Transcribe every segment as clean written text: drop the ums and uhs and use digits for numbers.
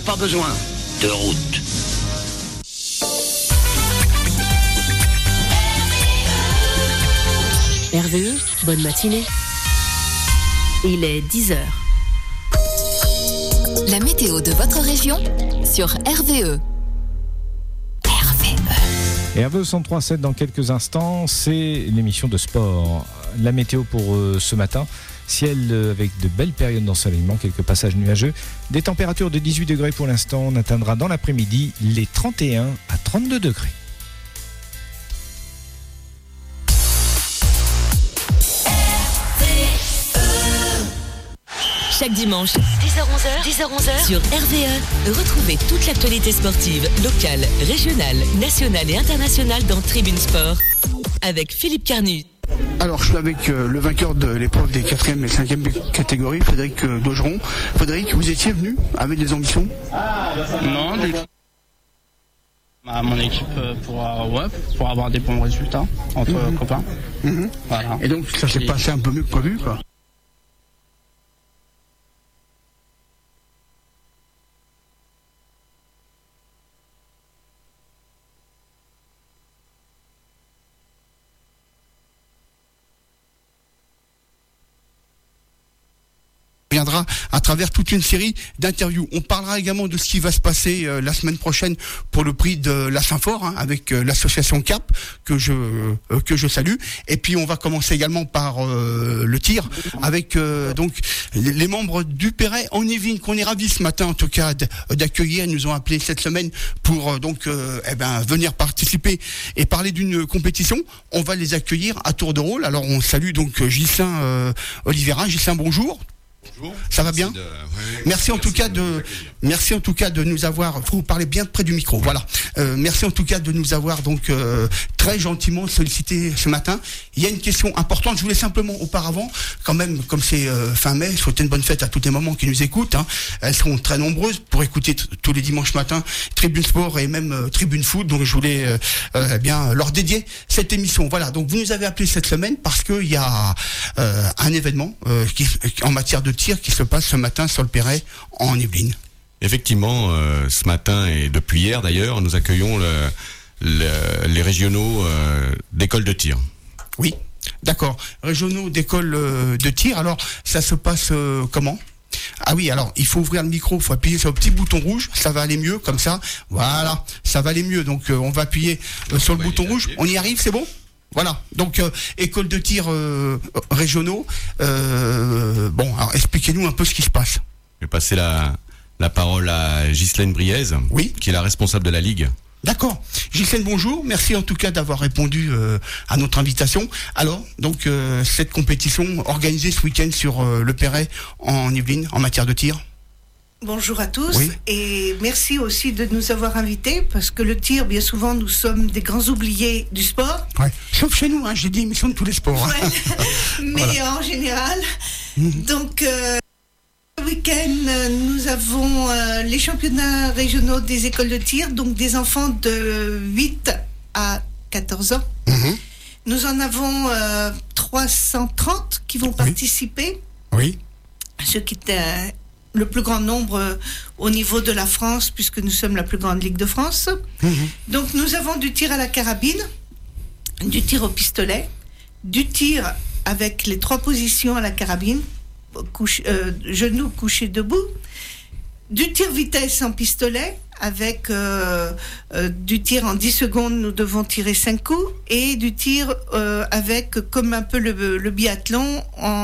pas besoin de route. RVE, bonne matinée. Il est 10h. La météo de votre région sur RVE. Et RVE 103.7 dans quelques instants, c'est l'émission de sport. La météo pour ce matin, ciel avec de belles périodes d'ensoleillement, quelques passages nuageux, des températures de 18 degrés pour l'instant, on atteindra dans l'après-midi les 31 à 32 degrés. Chaque dimanche, 10h-11h, sur RVE, retrouvez toute l'actualité sportive, locale, régionale, nationale et internationale dans Tribune Sport, avec Philippe Carnu. Alors, je suis avec le vainqueur de l'épreuve des 4e et 5e catégories, Frédéric Daugeron. Frédéric, vous étiez venu avec des ambitions ? Non, du tout. Mon équipe pour avoir des bons résultats entre copains. Voilà. Et donc, ça s'est passé un peu mieux que prévu, quoi. Viendra à travers toute une série d'interviews. On parlera également de ce qui va se passer la semaine prochaine pour le prix de la Saint-Fort, avec l'association CAP que je salue. Et puis on va commencer également par le tir avec donc les membres du Perret en Yvelines qu'on est ravis ce matin en tout cas d'accueillir. Ils nous ont appelé cette semaine pour venir participer et parler d'une compétition. On va les accueillir à tour de rôle. Alors on salue donc Ghislain Oliveira. Ghislain, bonjour. Bonjour. Ça va bien ? Merci en tout cas de nous avoir. Faut vous parler bien près du micro. Voilà. Merci en tout cas de nous avoir donc très gentiment sollicité ce matin. Il y a une question importante. Je voulais simplement auparavant, quand même, comme c'est fin mai, souhaiter une bonne fête à toutes les mamans qui nous écoutent. Elles seront très nombreuses pour écouter tous les dimanches matins Tribune Sport et même Tribune Foot. Donc je voulais leur dédier cette émission. Voilà. Donc vous nous avez appelé cette semaine parce qu'il y a un événement en matière de tir qui se passe ce matin sur le Perret en Yvelines. Effectivement, ce matin et depuis hier d'ailleurs, nous accueillons les régionaux d'école de tir. Oui, d'accord. Régionaux d'école de tir. Alors, ça se passe comment ? Ah oui, alors, il faut ouvrir le micro, il faut appuyer sur le petit bouton rouge, ça va aller mieux, comme ça. Voilà, ça va aller mieux. Donc, on va appuyer sur le bouton rouge. On y arrive, c'est bon ? Voilà, donc école de tir régionaux. Alors expliquez-nous un peu ce qui se passe. Je vais passer la parole à Ghislaine Briez, oui, qui est la responsable de la Ligue. D'accord. Ghislaine, bonjour. Merci en tout cas d'avoir répondu à notre invitation. Alors, donc cette compétition organisée ce week-end sur le Perret en Yvelines en matière de tir. Bonjour à tous, oui. Et merci aussi de nous avoir invités parce que le tir, bien souvent, nous sommes des grands oubliés du sport. Ouais. Sauf chez nous, j'ai dit émission de tous les sports. Ouais. Mais voilà. En général. Donc, ce week-end, nous avons les championnats régionaux des écoles de tir, donc des enfants de 8 à 14 ans. Nous en avons 330 qui vont participer. Oui. Ce qui est le plus grand nombre au niveau de la France, puisque nous sommes la plus grande Ligue de France. Donc nous avons du tir à la carabine, du tir au pistolet, du tir avec les 3 positions à la carabine, genoux, couché, debout, du tir vitesse en pistolet, avec du tir en 10 secondes, nous devons tirer 5 coups, et du tir avec, comme un peu le biathlon,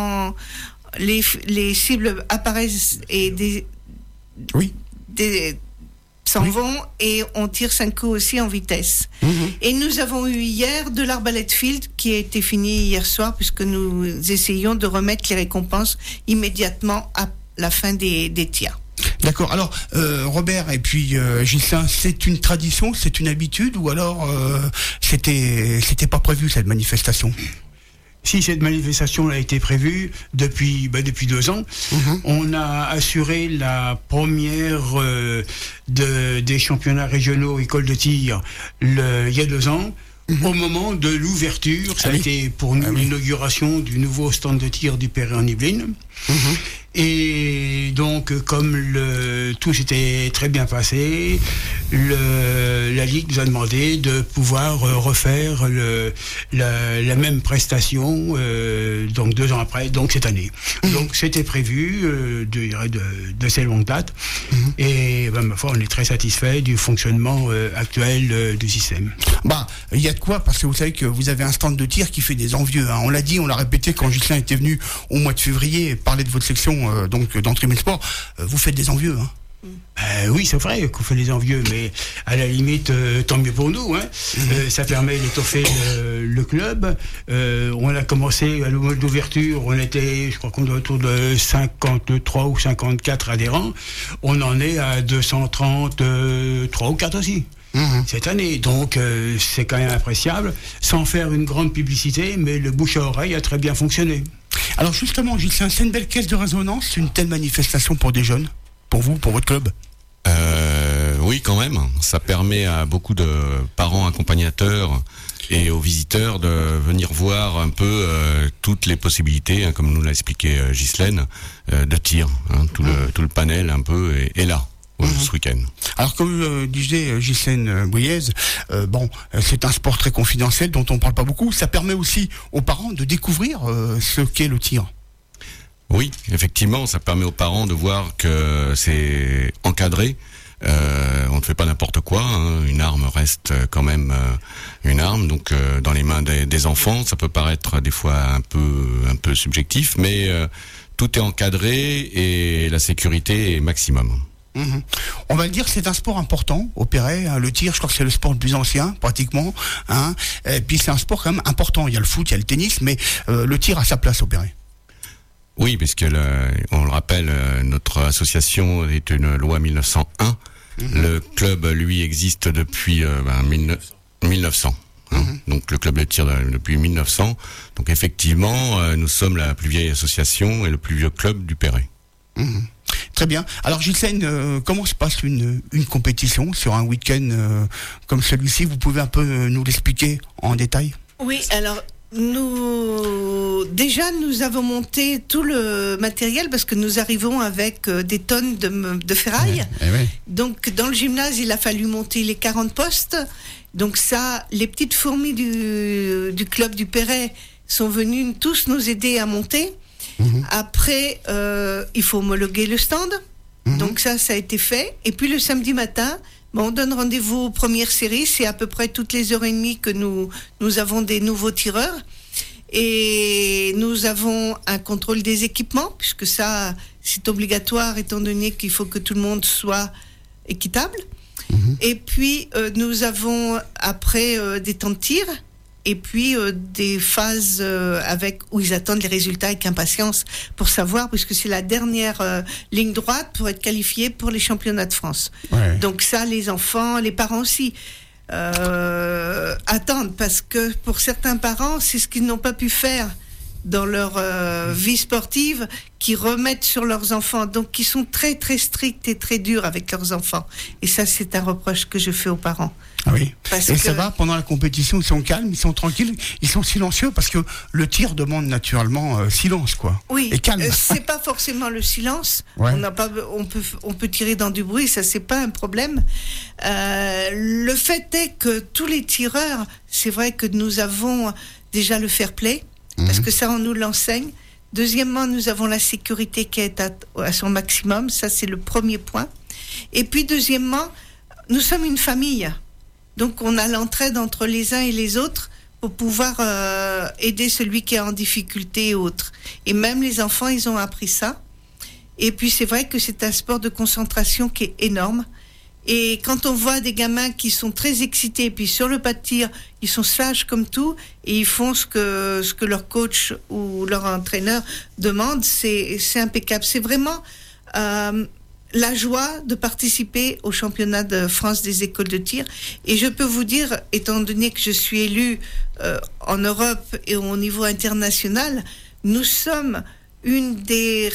les cibles apparaissent et s'en vont et on tire 5 coups aussi en vitesse. Et nous avons eu hier de l'arbalète field qui a été fini hier soir puisque nous essayons de remettre les récompenses immédiatement à la fin des tirs. D'accord. Alors, Robert et puis Ghislain, c'est une tradition, c'est une habitude ou alors c'était pas prévu cette manifestation ? Si cette manifestation a été prévue depuis 2 ans, on a assuré la première des championnats régionaux écoles de tir il y a 2 ans. Au moment de l'ouverture, ça a été pour nous l'inauguration du nouveau stand de tir du Perret en Yvelines. Et donc, comme tout s'était très bien passé, la Ligue nous a demandé de pouvoir refaire la même prestation donc 2 ans après, donc cette année. Donc c'était prévu de ces longues dates. Et ma foi, on est très satisfait du fonctionnement actuel du système. Il y a de quoi, parce que vous savez que vous avez un stand de tir qui fait des envieux. On l'a dit, on l'a répété quand Ghislain était venu au mois de février parler de votre section donc dans Tribune Sport. Vous faites des envieux. Oui, c'est vrai qu'on fait des envieux, mais à la limite, tant mieux pour nous. Ça permet d'étoffer le club. On a commencé à l'heure d'ouverture, on était, je crois qu'on est autour de 53 ou 54 adhérents. On en est à 233 ou 4 aussi. Cette année, donc c'est quand même appréciable, sans faire une grande publicité, mais le bouche à oreille a très bien fonctionné. Alors justement, Gilles, c'est une belle caisse de résonance, une telle manifestation pour des jeunes, pour vous, pour votre club? Oui, quand même. Ça permet à beaucoup de parents accompagnateurs et aux visiteurs de venir voir un peu toutes les possibilités, comme nous l'a expliqué Ghislaine, de tir. Tout le panel un peu est là. Ce week-end. Alors comme disait Ghislaine Bouyez, c'est un sport très confidentiel dont on parle pas beaucoup. Ça permet aussi aux parents de découvrir ce qu'est le tir. Oui, effectivement, ça permet aux parents de voir que c'est encadré. On ne fait pas n'importe quoi. Une arme reste quand même une arme. Donc dans les mains des enfants, ça peut paraître des fois un peu subjectif, mais tout est encadré et la sécurité est maximum. On va le dire, c'est un sport important au Perret. Le tir, je crois que c'est le sport le plus ancien, pratiquement. Et puis c'est un sport quand même important. Il y a le foot, il y a le tennis, mais le tir a sa place au Perret. Oui, parce que on le rappelle, notre association est une loi 1901. Le club, lui, existe depuis 1900. Donc le club de tir depuis 1900. Donc effectivement, nous sommes la plus vieille association et le plus vieux club du Perret. Très bien. Alors Ghislaine, comment se passe une compétition sur un week-end comme celui-ci? Vous pouvez un peu nous l'expliquer en détail? Oui, alors nous avons monté tout le matériel parce que nous arrivons avec des tonnes de ferraille. Donc dans le gymnase, il a fallu monter les 40 postes. Donc ça, les petites fourmis du club du Perret sont venues tous nous aider à monter. Après, il faut homologuer le stand. Donc ça a été fait. Et puis le samedi matin, on donne rendez-vous aux premières séries. C'est à peu près toutes les heures et demie que nous avons des nouveaux tireurs. Et nous avons un contrôle des équipements, puisque ça, c'est obligatoire, étant donné qu'il faut que tout le monde soit équitable. Et puis, nous avons après des temps de tir. Et puis des phases où ils attendent les résultats avec impatience pour savoir, puisque c'est la dernière ligne droite pour être qualifiés pour les championnats de France. Donc ça, les enfants, les parents aussi attendent, parce que pour certains parents, c'est ce qu'ils n'ont pas pu faire dans leur vie sportive, qui remettent sur leurs enfants, donc qui sont très très stricts et très durs avec leurs enfants. Et ça, c'est un reproche que je fais aux parents. Ah oui. Ça va, pendant la compétition, ils sont calmes, ils sont tranquilles, ils sont silencieux, parce que le tir demande naturellement silence, quoi. Oui. Et calme. C'est pas forcément le silence. On peut tirer dans du bruit, ça c'est pas un problème. Le fait est que tous les tireurs, c'est vrai que nous avons déjà le fair play. Parce que ça, on nous l'enseigne. Deuxièmement, nous avons la sécurité qui est à son maximum. Ça, c'est le premier point. Et puis, deuxièmement, nous sommes une famille. Donc, on a l'entraide entre les uns et les autres pour pouvoir aider celui qui est en difficulté et autres. Et même les enfants, ils ont appris ça. Et puis, c'est vrai que c'est un sport de concentration qui est énorme. Et quand on voit des gamins qui sont très excités, puis sur le pas de tir, ils sont sages comme tout, et ils font ce que leur coach ou leur entraîneur demande, c'est impeccable. C'est vraiment la joie de participer au championnat de France des écoles de tir. Et je peux vous dire, étant donné que je suis élue en Europe et au niveau international, nous sommes un des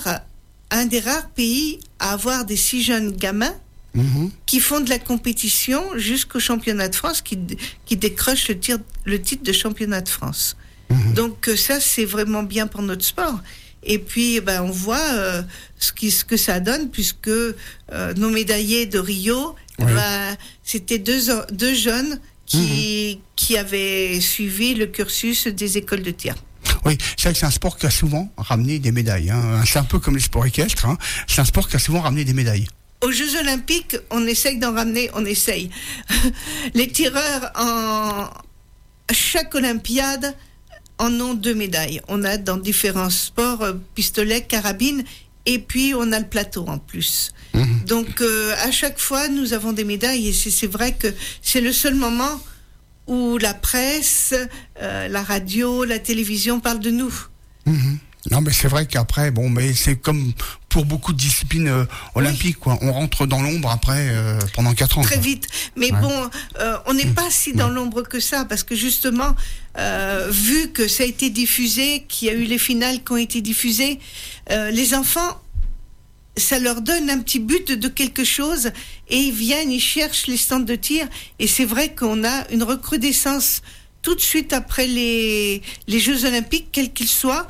rares pays à avoir des si jeunes gamins qui font de la compétition jusqu'au championnat de France, qui décrochent le titre de championnat de France. Donc ça, c'est vraiment bien pour notre sport. Et puis, on voit ce que ça donne, puisque nos médaillés de Rio, c'était deux jeunes qui avaient suivi le cursus des écoles de tir. Oui, c'est vrai que c'est un sport qui a souvent ramené des médailles. C'est un peu comme les sports équestres. C'est un sport qui a souvent ramené des médailles. Aux Jeux Olympiques, on essaye d'en ramener, Les tireurs, à chaque Olympiade, en ont 2 médailles. On a dans différents sports, pistolet, carabine, et puis on a le plateau en plus. Donc, à chaque fois, nous avons des médailles, et c'est vrai que c'est le seul moment où la presse, la radio, la télévision parlent de nous. Non, mais c'est vrai qu'après, mais c'est comme pour beaucoup de disciplines olympiques, quoi. On rentre dans l'ombre après pendant 4 ans. Très vite. Mais on n'est pas si dans l'ombre que ça, parce que justement, vu que ça a été diffusé, qu'il y a eu les finales qui ont été diffusées, les enfants, ça leur donne un petit but de quelque chose, et ils viennent, ils cherchent les stands de tir, et c'est vrai qu'on a une recrudescence tout de suite après les Jeux Olympiques, quels qu'ils soient,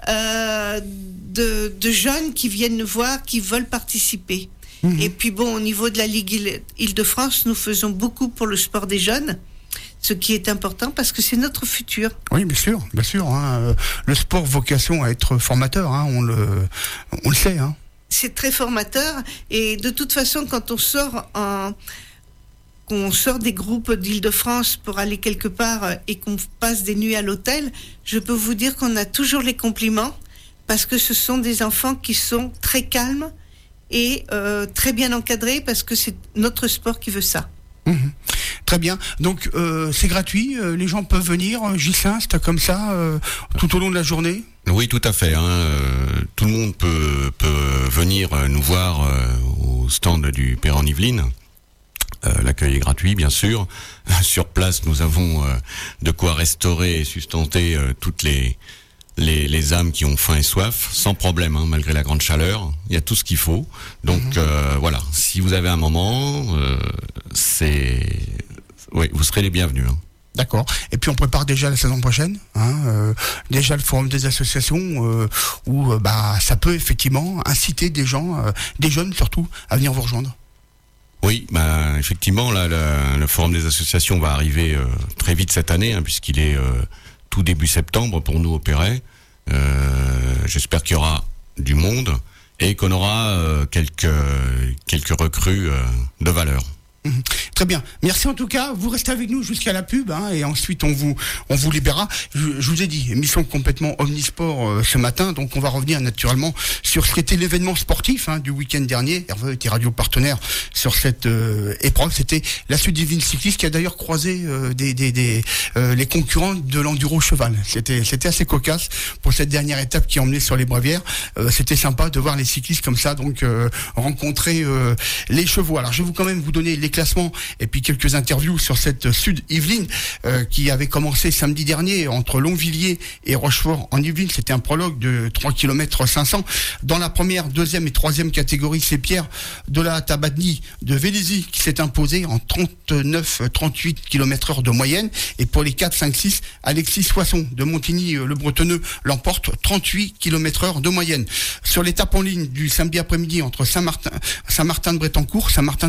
de jeunes qui viennent nous voir, qui veulent participer. Et puis au niveau de la Ligue Île-de-France, nous faisons beaucoup pour le sport des jeunes, ce qui est important parce que c'est notre futur. Oui, bien sûr. Le sport vocation à être formateur, on le sait. C'est très formateur, et de toute façon, quand on sort des groupes d'Île-de-France pour aller quelque part et qu'on passe des nuits à l'hôtel, je peux vous dire qu'on a toujours les compliments, parce que ce sont des enfants qui sont très calmes et très bien encadrés, parce que c'est notre sport qui veut ça. Très bien. Donc c'est gratuit, les gens peuvent venir, j'y s'inste comme ça tout au long de la journée. Oui, tout à fait. Tout le monde peut venir nous voir au stand du Perron-Yvelines. L'accueil est gratuit, bien sûr. Sur place, nous avons de quoi restaurer et sustenter toutes les âmes qui ont faim et soif, sans problème, malgré la grande chaleur. Il y a tout ce qu'il faut. Donc voilà, si vous avez un moment, vous serez les bienvenus. D'accord. Et puis on prépare déjà la saison prochaine, déjà le forum des associations où ça peut effectivement inciter des gens, des jeunes surtout, à venir vous rejoindre. Oui, effectivement, là, le forum des associations va arriver très vite cette année, puisqu'il est tout début septembre pour nous au Perret. J'espère qu'il y aura du monde et qu'on aura quelques recrues de valeur. Très bien. Merci en tout cas. Vous restez avec nous jusqu'à la pub, et ensuite on vous libérera. Je vous ai dit, émission complètement omnisport ce matin, donc on va revenir naturellement sur ce qu'était l'événement sportif du week-end dernier. Hervé était radio partenaire sur cette épreuve. C'était la Sud Divine Cycliste qui a d'ailleurs croisé les concurrents de l'enduro cheval. C'était assez cocasse pour cette dernière étape qui emmenait sur les Brévières. C'était sympa de voir les cyclistes comme ça, donc rencontrer les chevaux. Alors je vais quand même vous donner les classements et puis quelques interviews sur cette Sud Yvelines qui avait commencé samedi dernier entre Longvilliers et Rochefort en Yvelines. C'était un prologue de 3 km 500. Dans la première, deuxième et troisième catégorie, c'est Pierre de la Tabadny de Vélizy qui s'est imposé en 39-38 km/h de moyenne. Et pour les 4, 5, 6, Alexis Soisson de Montigny-le-Bretonneux l'emporte 38 km/h de moyenne. Sur l'étape en ligne du samedi après-midi entre Saint-Martin-de-Brétancourt,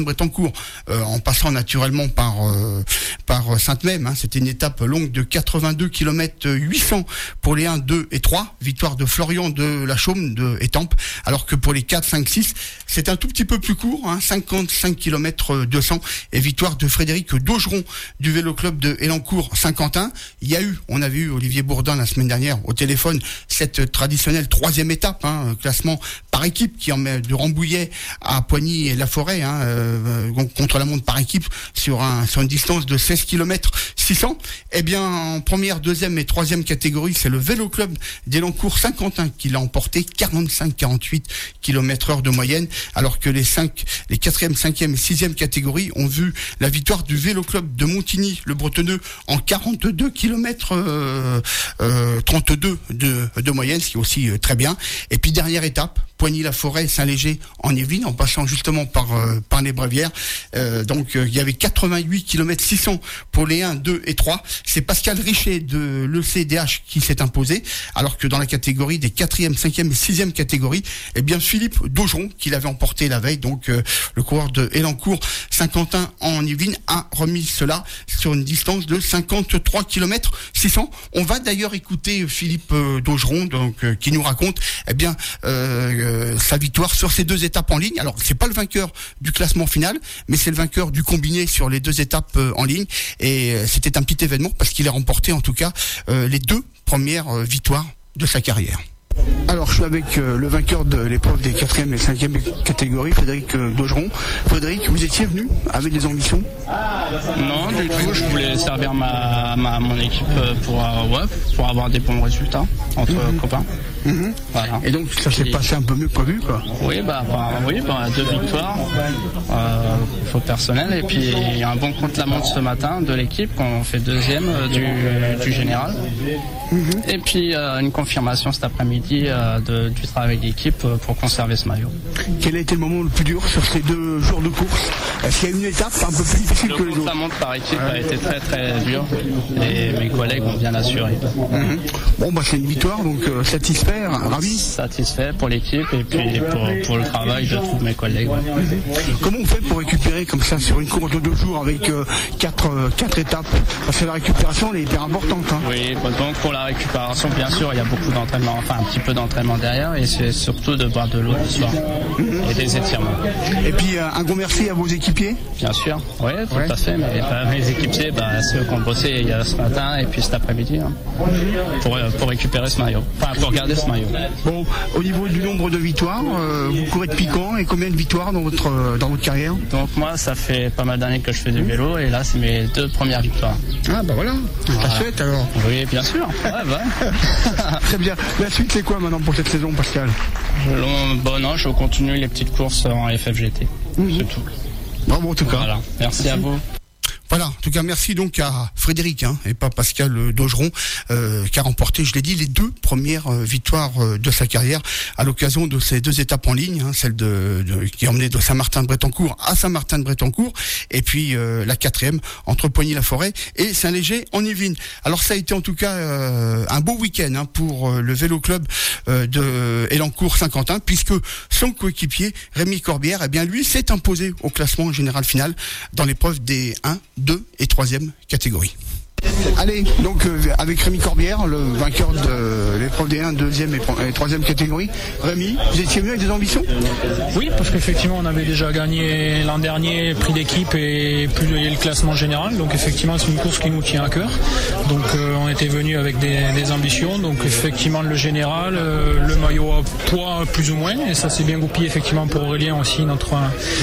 en passant naturellement par Sainte-Même, c'était une étape longue de 82 km 800 pour les 1, 2 et 3, victoire de Florian de la Chaume de Étampes, alors que pour les 4, 5, 6, c'est un tout petit peu plus court, 55 km 200, et victoire de Frédéric Daugeron du vélo club de Elancourt Saint-Quentin. On avait eu Olivier Bourdin la semaine dernière au téléphone, cette traditionnelle 3e étape, classement par équipe qui en met de Rambouillet à Poigny et La Forêt, contre la montre par équipe sur une distance de 16 km 600. Eh bien, en première, deuxième et troisième catégorie, c'est le vélo club d'Elancourt Saint-Quentin qui l'a emporté 45-48 km/h de moyenne, alors que les 4e, 5e et 6e catégories ont vu la victoire du vélo club de Montigny-le-Bretonneux en 42 km 32 de moyenne, ce qui est aussi très bien. Et puis dernière étape Poigny-la-Forêt, Saint-Léger, en Yvelines, en passant justement par les Brévières. Donc il y avait 88 km 600 pour les 1, 2 et 3. C'est Pascal Richet de l'ECDH qui s'est imposé, alors que dans la catégorie des 4e, 5e et 6e catégories, eh bien Philippe Daugeron, qui l'avait emporté la veille, donc le coureur de Elancourt Saint-Quentin en Yvelines, a remis cela sur une distance de 53 km 600. On va d'ailleurs écouter Philippe Daugeron, donc qui nous raconte eh bien sa victoire sur ces 2 étapes en ligne. Alors c'est pas le vainqueur du classement final, mais c'est le vainqueur du combiné sur les 2 étapes en ligne, et c'était un petit événement parce qu'il a remporté en tout cas les 2 premières victoires de sa carrière. Alors je suis avec le vainqueur de l'épreuve des 4e et 5e catégories, Frédéric Daugeron. Frédéric, vous étiez venu avec des ambitions? Non, du tout, je voulais servir mon équipe pour avoir des bons résultats entre copains. Voilà. Et donc ça s'est passé un peu mieux que prévu, quoi. Oui, 2 victoires, faute personnelle, et puis un bon contre-la-montre ce matin de l'équipe, qu'on fait 2e du général. Et puis une confirmation cet après-midi du travail d'équipe pour conserver ce maillot. Quel a été le moment le plus dur sur ces 2 jours de course? Est-ce qu'il y a une étape un peu plus difficile que les autres? Le contre-la-montre par équipe a été très très dur, et mes collègues ont bien assuré. Bon, c'est une victoire, donc satisfait, ravi? Satisfait pour l'équipe et puis pour le travail de tous mes collègues. Ouais. Comment on fait pour récupérer comme ça sur une course de 2 jours avec 4 étapes? Parce que la récupération elle est hyper importante. Oui, donc pour la récupération, bien sûr, il y a beaucoup d'entraînement, enfin un petit peu d'entraînement derrière, et c'est surtout de boire de l'eau le soir et des étirements. Et puis un gros merci à vos équipiers? Bien sûr, oui, tout à fait, mais mes équipiers, c'est eux qui ont bossé il y a ce matin et puis cet après-midi pour récupérer ce maillot, enfin pour garder ce maillot. Bon, au niveau du nombre de victoires, vous courez de piquant, et combien de victoires dans votre carrière? Donc moi, ça fait pas mal d'années que je fais du vélo, et là c'est mes 2 premières victoires. Ah voilà, t'as fait alors? Oui, bien sûr. Très bien. La suite c'est quoi maintenant pour cette saison, Pascal? Non, je continue les petites courses en FFGT. C'est tout. Bravo en tout cas. Voilà. Merci à vous. Voilà, en tout cas merci donc à Frédéric et pas Pascal Daugeron qui a remporté, je l'ai dit, les 2 premières victoires de sa carrière à l'occasion de ces 2 étapes en ligne, celle qui est emmenée de Saint-Martin-de-Brétancourt à Saint-Martin-de-Brétancourt, et puis la 4e entre Poigny-la-Forêt et Saint-Léger en Yvelines. Alors ça a été en tout cas un beau week-end pour le vélo club de Elancourt Saint-Quentin, puisque son coéquipier Rémi Corbière, eh bien lui s'est imposé au classement général final dans l'épreuve des 1, 2 et 3e catégories. Allez, donc avec Rémi Corbière, le vainqueur de l'épreuve des 1, 2e et 3e catégories. Rémi, vous étiez venu avec des ambitions? Oui, parce qu'effectivement on avait déjà gagné l'an dernier prix d'équipe et le classement général, donc effectivement c'est une course qui nous tient à cœur. Donc on était venu avec des ambitions, donc effectivement le général, le maillot à poids plus ou moins, et ça s'est bien goupillé effectivement pour Aurélien aussi, notre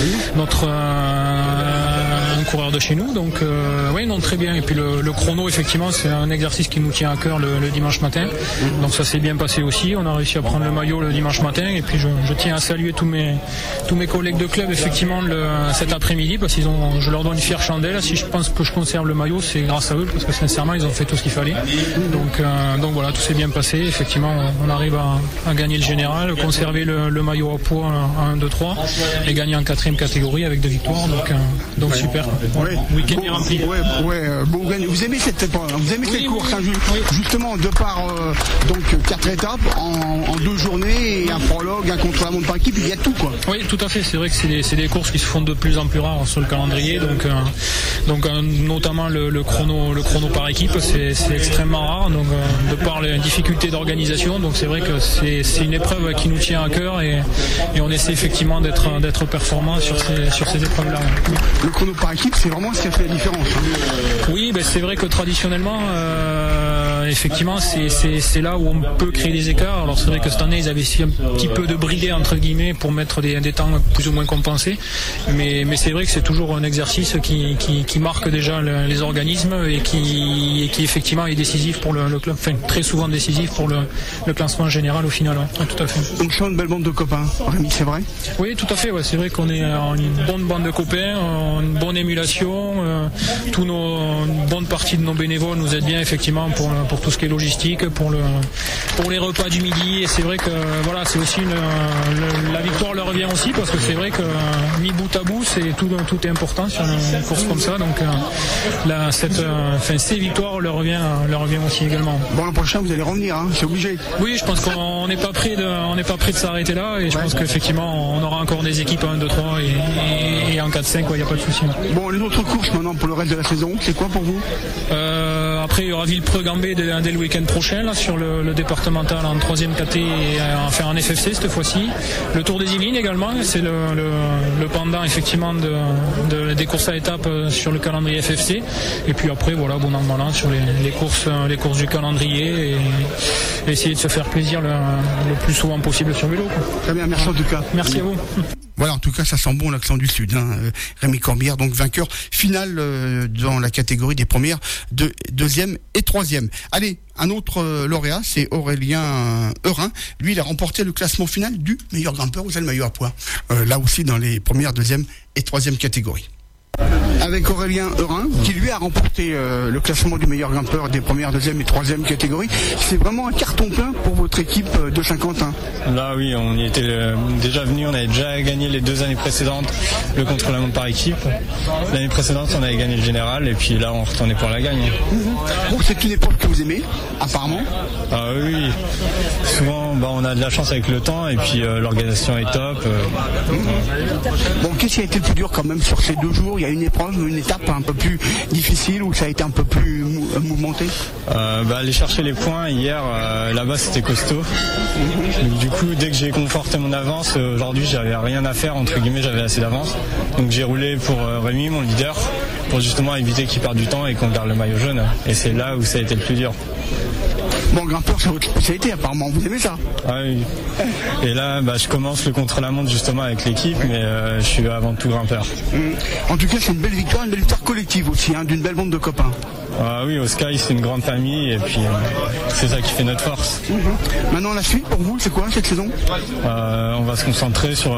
coureur de chez nous, donc oui, non, très bien. Et puis le chrono, effectivement, c'est un exercice qui nous tient à cœur le dimanche matin, donc ça s'est bien passé aussi. On a réussi à prendre le maillot le dimanche matin, et puis je tiens à saluer tous mes collègues de club effectivement cet après-midi, parce qu'ils je leur donne une fière chandelle. Si je pense que je conserve le maillot, c'est grâce à eux, parce que sincèrement ils ont fait tout ce qu'il fallait. Donc voilà, tout s'est bien passé. Effectivement, on arrive à gagner le général, conserver le maillot à poids à 1, 2, 3 et gagner en 4e catégorie avec 2 victoires, donc super. Ouais. Week-end est rempli. Bon, vous aimez cette course, justement, de par donc 4 étapes en 2 journées, et un prologue, un contre-la-montre par équipe, il y a tout, quoi. Oui, tout à fait. C'est vrai que c'est des courses qui se font de plus en plus rares sur le calendrier, donc notamment le chrono par équipe, c'est extrêmement rare, donc de par les difficultés d'organisation. Donc c'est vrai que c'est une épreuve qui nous tient à cœur, et on essaie effectivement d'être performant sur ces épreuves-là. Le chrono par équipe, c'est vraiment ce qui a fait la différence. Oui, c'est vrai que traditionnellement, effectivement, c'est là où on peut créer des écarts. Alors c'est vrai que cette année, ils avaient essayé un petit peu de brider, entre guillemets, pour mettre des temps plus ou moins compensés. Mais c'est vrai que c'est toujours un exercice qui marque déjà les organismes, et qui effectivement est décisif pour le club, enfin très souvent décisif pour le classement général au final. Ouais, tout à fait. Donc c'est une belle bande de copains, Rémi, c'est vrai? Oui, tout à fait. Ouais, c'est vrai qu'on est une bonne bande de copains, une bonne émulation population, une bonne partie de nos bénévoles nous aident bien effectivement pour tout ce qui est logistique, pour les repas du midi. Et c'est vrai que voilà, c'est aussi la victoire leur revient aussi, parce que c'est vrai que mis bout à bout, c'est tout est important sur une course comme ça. Donc ces victoires leur revient aussi également. Bon, l'an prochain vous allez revenir, hein, c'est obligé. Oui, je pense qu'on n'est pas prêt de s'arrêter là, et je pense qu'effectivement on aura encore des équipes 1, 2, 3 et en 4, 5, il n'y a pas de souci. Bon, les autres courses maintenant pour le reste de la saison, c'est quoi pour vous? Après il y aura Villepreux-Gambé dès le week-end prochain là, sur le départemental en 3e KT et enfin en FFC cette fois-ci. Le Tour des Yvelines également, c'est le pendant effectivement des courses à étapes sur le calendrier FFC. Et puis après voilà, bon an mal an sur les courses du calendrier, et essayer de se faire plaisir le plus souvent possible sur vélo, quoi. Très bien, merci en tout cas. Merci à vous. Voilà, en tout cas, ça sent bon l'accent du Sud. Hein. Rémi Corbière, donc vainqueur final dans la catégorie des premières, deuxième et troisième. Allez, un autre lauréat, c'est Aurélien Eurin. Lui, il a remporté le classement final du meilleur grimpeur aux maillot à pois. Là aussi, dans les premières, deuxième et troisième catégories. Avec Aurélien Eurin, qui lui a remporté le classement du meilleur grimpeur des premières, deuxième et troisième catégories. C'est vraiment un carton plein pour votre équipe de Saint-Quentin. Là oui, on y était déjà venu, on avait déjà gagné les 2 années précédentes le contre-la-montre par équipe. L'année précédente on avait gagné le général, et puis là on retournait pour la gagne. Bon, c'est une époque que vous aimez, apparemment. Ah oui, souvent on a de la chance avec le temps, et puis l'organisation est top. Bon, qu'est-ce qui a été le plus dur quand même sur ces 2 jours? Il y a une épreuve, une étape un peu plus difficile, où ça a été un peu plus mouvementé? Aller chercher les points hier, là-bas c'était costaud. Donc, du coup, dès que j'ai conforté mon avance, aujourd'hui j'avais rien à faire, entre guillemets, j'avais assez d'avance. Donc j'ai roulé pour Rémi, mon leader, pour justement éviter qu'il perde du temps et qu'on garde le maillot jaune. Et c'est là où ça a été le plus dur. Bon, grimpeur, c'est votre spécialité, apparemment. Vous aimez ça? Ah oui. Et là, je commence le contre-la-montre justement avec l'équipe, mais je suis avant tout grimpeur. En tout cas, c'est une belle victoire collective aussi, hein, d'une belle bande de copains. Ah oui, au Sky, c'est une grande famille, et puis c'est ça qui fait notre force. Maintenant, la suite pour vous, c'est quoi cette saison? On va se concentrer sur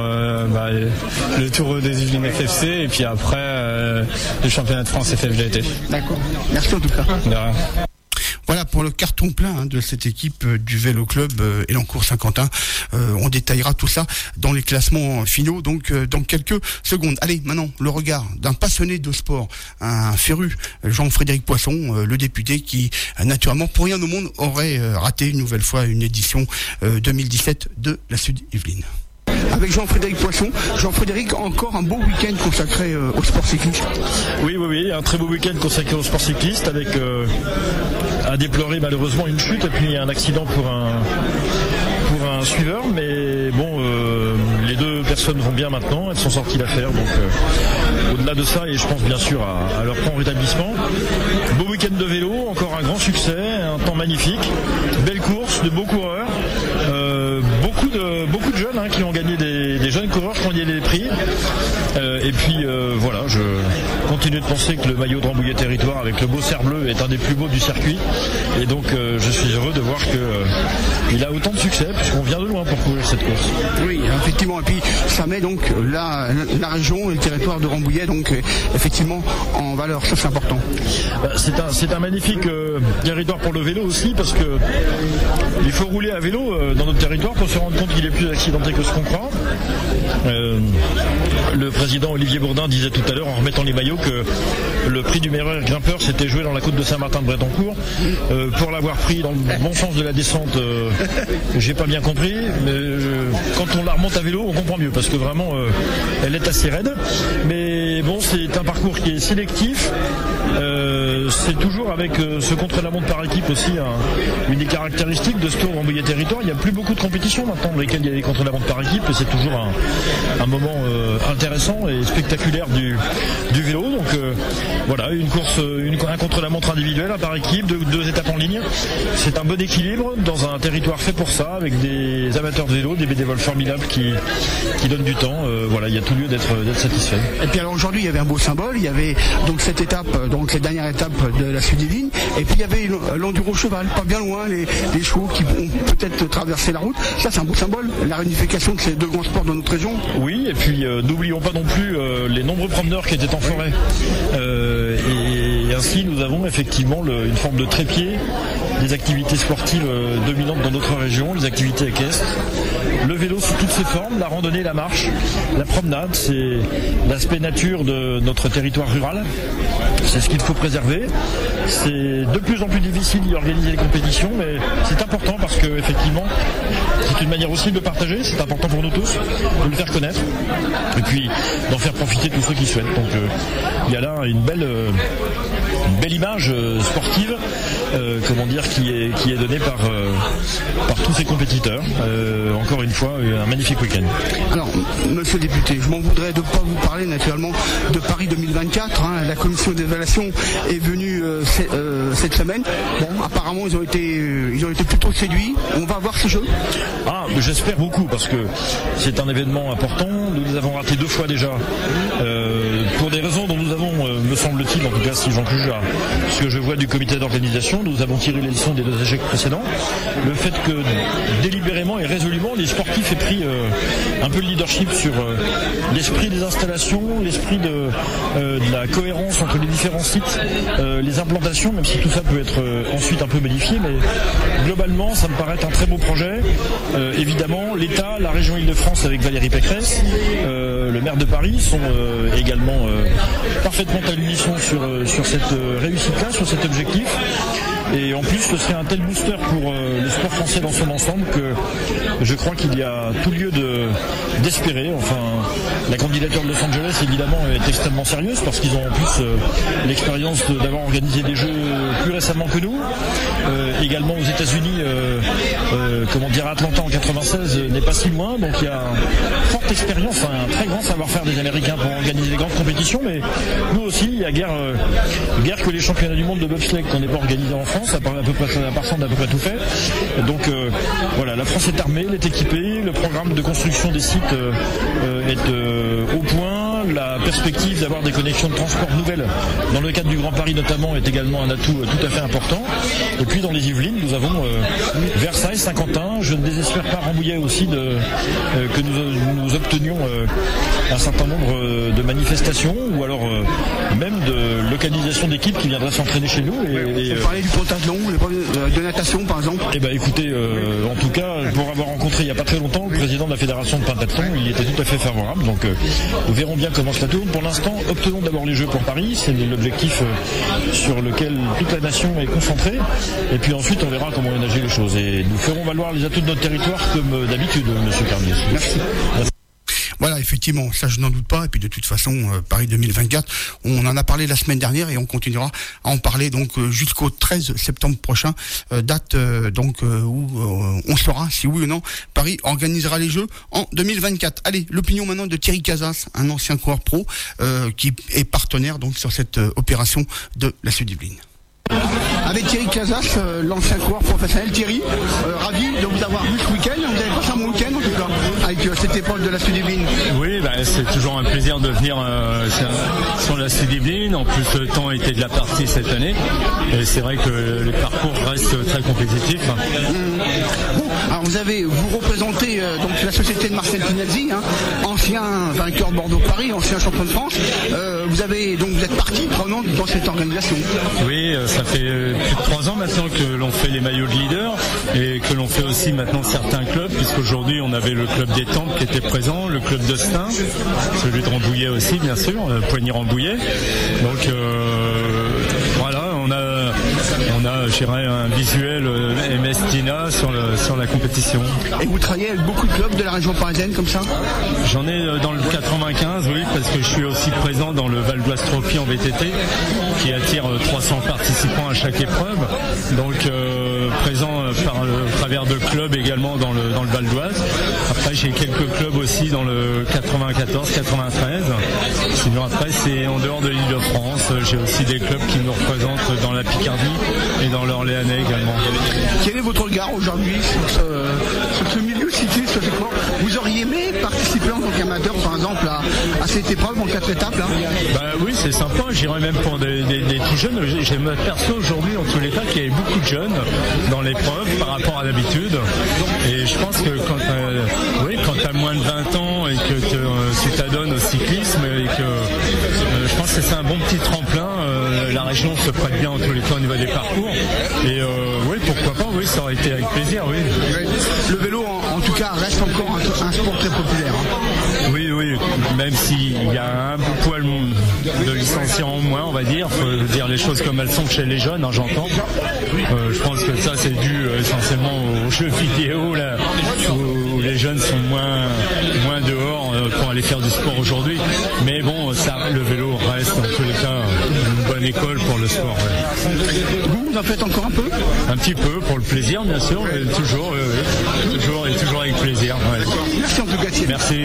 le Tour des Yvelines FFC, et puis après le championnat de France FFGT. D'accord. Merci en tout cas. De rien. Voilà pour le carton plein de cette équipe du Vélo Club Elancourt Saint-Quentin. On détaillera tout ça dans les classements finaux, donc dans quelques secondes. Allez, maintenant, le regard d'un passionné de sport, un féru, Jean-Frédéric Poisson, le député qui, naturellement, pour rien au monde, aurait raté une nouvelle fois une édition 2017 de la Sud-Yvelines. Avec Jean-Frédéric Poisson. Jean-Frédéric, encore un beau week-end consacré au sport cycliste. Oui, un très beau week-end consacré au sport cycliste, avec à déplorer malheureusement une chute et puis un accident pour un suiveur, mais bon, les 2 personnes vont bien maintenant, elles sont sorties d'affaire, donc au-delà de ça, et je pense bien sûr à leur prompt rétablissement. Beau week-end de vélo, encore un grand succès, un temps magnifique, belle course, de beaux coureurs, beaucoup de jeunes qui ont gagné, des jeunes coureurs qui ont gagné des prix, et puis voilà, je continue de penser que le maillot de Rambouillet Territoire avec le beau cerf bleu est un des plus beaux du circuit, et donc je suis heureux de voir qu'il a autant de succès, puisqu'on vient de loin pour courir cette course. Oui, effectivement, et puis ça met donc la région et le territoire de Rambouillet donc effectivement en valeur, ça c'est important. C'est un magnifique territoire pour le vélo aussi, parce que il faut rouler à vélo dans notre territoire pour se rendre compte qu'il est plus accidenté que ce qu'on croit. Le président Olivier Bourdin disait tout à l'heure, en remettant les maillots, que le prix du meilleur grimpeur s'était joué dans la côte de Saint-Martin-de-Bretoncourt. Pour l'avoir pris dans le bon sens de la descente, j'ai pas bien compris, mais quand on la remonte à vélo, on comprend mieux, parce que vraiment elle est assez raide. Mais bon, c'est un parcours qui est sélectif. C'est toujours avec ce contre-la-montre par équipe aussi une des caractéristiques de ce Tour Rambouillet Territoire. Il n'y a plus beaucoup de compétitions maintenant dans lesquelles il y a des contre-la-montre par équipe, et c'est toujours un moment intéressant et spectaculaire du vélo. Donc voilà, une course, un contre-la-montre individuel, un par équipe, 2 étapes en ligne. C'est un bon équilibre dans un territoire fait pour ça, avec des amateurs de vélo, des bénévoles formidables qui donnent du temps. Voilà, il y a tout lieu d'être satisfait. Et puis alors aujourd'hui, il y avait un beau symbole, il y avait donc cette étape, donc les dernières étapes de la Sud-Yvelines, et puis il y avait l'enduro cheval, pas bien loin, les chevaux qui vont peut-être traverser la route. Ça, c'est un beau symbole, la réunification de ces deux grands sports de notre région. Oui, et puis n'oublions pas non plus les nombreux promeneurs qui étaient en forêt. Et ainsi, nous avons effectivement une forme de trépied des activités sportives dominantes dans notre région, les activités équestres. Le vélo sous toutes ses formes, la randonnée, la marche, la promenade, c'est l'aspect nature de notre territoire rural. C'est ce qu'il faut préserver. C'est de plus en plus difficile d'y organiser les compétitions, mais c'est important parce que effectivement, c'est une manière aussi de partager. C'est important pour nous tous de le faire connaître et puis d'en faire profiter tous ceux qui souhaitent. Donc il y a là une belle image sportive, qui est donnée par tous ces compétiteurs. Encore une fois, un magnifique week-end. Alors, monsieur le député, je m'en voudrais de ne pas vous parler naturellement de Paris 2024. La commission d'évaluation est venue cette semaine. Bon, apparemment, ils ont été plutôt séduits. On va voir ce jeu. Ah, j'espère beaucoup parce que c'est un événement important. Nous les avons ratés 2 fois déjà. Pour des raisons dont nous avons, me semble-t-il, en tout cas si j'en juge à ce que je vois du comité d'organisation, nous avons tiré les leçons des 2 échecs précédents. Le fait que délibérément et résolument les sportifs aient pris un peu le leadership sur l'esprit des installations, l'esprit de la cohérence entre les différents sites, les implantations, même si tout ça peut être ensuite un peu modifié, mais globalement ça me paraît un très beau projet. Évidemment, l'État, la région Île-de-France avec Valérie Pécresse, le maire de Paris sont également parfaitement à l'unisson sur cette réussite-là, sur cet objectif. Et en plus, ce serait un tel booster pour le sport français dans son ensemble que je crois qu'il y a tout lieu d'espérer. Enfin, la candidature de Los Angeles, évidemment, est extrêmement sérieuse parce qu'ils ont en plus l'expérience d'avoir organisé des jeux plus récemment que nous. Également aux États-Unis, Atlanta en 96 n'est pas si loin. Donc il y a une forte expérience, un très grand savoir-faire des Américains pour organiser des grandes compétitions. Mais nous aussi, il y a guère que les championnats du monde de bobsleigh qu'on n'ait pas organisé en France. À part ça, on a à peu près tout fait. Donc voilà, la France est armée, elle est équipée, le programme de construction des sites est au point. La perspective d'avoir des connexions de transport nouvelles dans le cadre du Grand Paris notamment est également un atout tout à fait important. Et puis dans les Yvelines, nous avons Versailles, Saint-Quentin. Je ne désespère pas Rambouillet aussi que nous obtenions un certain nombre de manifestations ou alors même de localisation d'équipes qui viendraient s'entraîner chez nous. Vous parlez du pentathlon, de natation par exemple. Eh ben écoutez, en tout cas, pour avoir rencontré il n'y a pas très longtemps le président de la fédération de pentathlon, il était tout à fait favorable. Donc nous verrons bien comment cela tourne. Pour l'instant, obtenons d'abord les Jeux pour Paris, c'est l'objectif sur lequel toute la nation est concentrée. Et puis ensuite, on verra comment ménager les choses. Et nous ferons valoir les atouts de notre territoire comme d'habitude, monsieur Carnier. Merci. Voilà, effectivement, ça je n'en doute pas. Et puis de toute façon, Paris 2024, on en a parlé la semaine dernière et on continuera à en parler donc jusqu'au 13 septembre prochain, date où on saura si oui ou non Paris organisera les Jeux en 2024. Allez, l'opinion maintenant de Thierry Casas, un ancien coureur pro qui est partenaire donc sur cette opération de la Sud-Yvelines. Avec Thierry Casas, l'ancien coureur professionnel. Thierry, ravi de vous avoir vu ce week-end. Vous avez passé un bon week-end en tout cas avec cette épreuve de la Sud-Yvelines. Oui, c'est toujours un plaisir de venir sur la Sud-Yvelines. En plus, le temps était de la partie cette année. Et c'est vrai que le parcours reste très compétitif. Bon, alors vous représentez donc la société de Marcel Tinelli, ancien vainqueur Bordeaux-Paris, ancien champion de France. Vous êtes partie prenante dans cette organisation. Oui, ça fait plus de 3 ans maintenant que l'on fait les maillots de leader et que l'on fait aussi maintenant certains clubs, puisqu'aujourd'hui on avait le club des Tempes qui était présent, le club de Stein, celui de Rambouillet aussi bien sûr, Poigny-Rambouillet. Donc voilà, on a je dirais un visuel MS Tina sur la compétition. Et vous travaillez avec beaucoup de clubs de la région parisienne comme ça? J'en ai dans le 95, oui, parce que je suis aussi présent dans le Val d'Oise Trophy en VTT qui attire 300 participants à chaque épreuve. Donc présent par le travers de clubs également dans le Val d'Oise. Après, j'ai quelques clubs aussi dans le 94, 93. Sinon après, c'est en dehors de l'Île-de-France. J'ai aussi des clubs qui nous représentent dans la Picardie et dans l'Orléanais également. Quel est votre regard aujourd'hui sur ce milieu cycliste, ce sport? Vous auriez aimé participer en tant qu'amateur, par exemple, à cette épreuve en 4 étapes là? Oui, c'est sympa. J'irais même pour des tout jeunes. J'ai m'aperçois aujourd'hui, en tous les cas, qu'il y avait beaucoup de jeunes dans l'épreuve par rapport à d'habitude. Et je pense que quand tu as moins de 20 ans et que tu t'adonnes au cyclisme, et que je pense que c'est un bon petit tremplin. La région se prête bien en tous les cas au niveau des parcours. Et oui, pourquoi pas, oui, ça aurait été avec plaisir, oui. Le vélo, en tout cas, reste encore un sport très populaire. Hein. Oui, même s'il y a un poil de licenciés en moins, on va dire. Faut dire les choses comme elles sont chez les jeunes, hein, j'entends. Je pense que ça, c'est dû essentiellement aux jeux vidéo, là, où les jeunes sont moins dehors pour aller faire du sport aujourd'hui. Mais bon, le vélo reste en tous les cas une bonne école pour le sport. Ouais. Vous en faites encore un peu? Un petit peu, pour le plaisir, bien sûr, mais toujours avec plaisir. Ouais. Merci en tout cas, Thierry. Merci.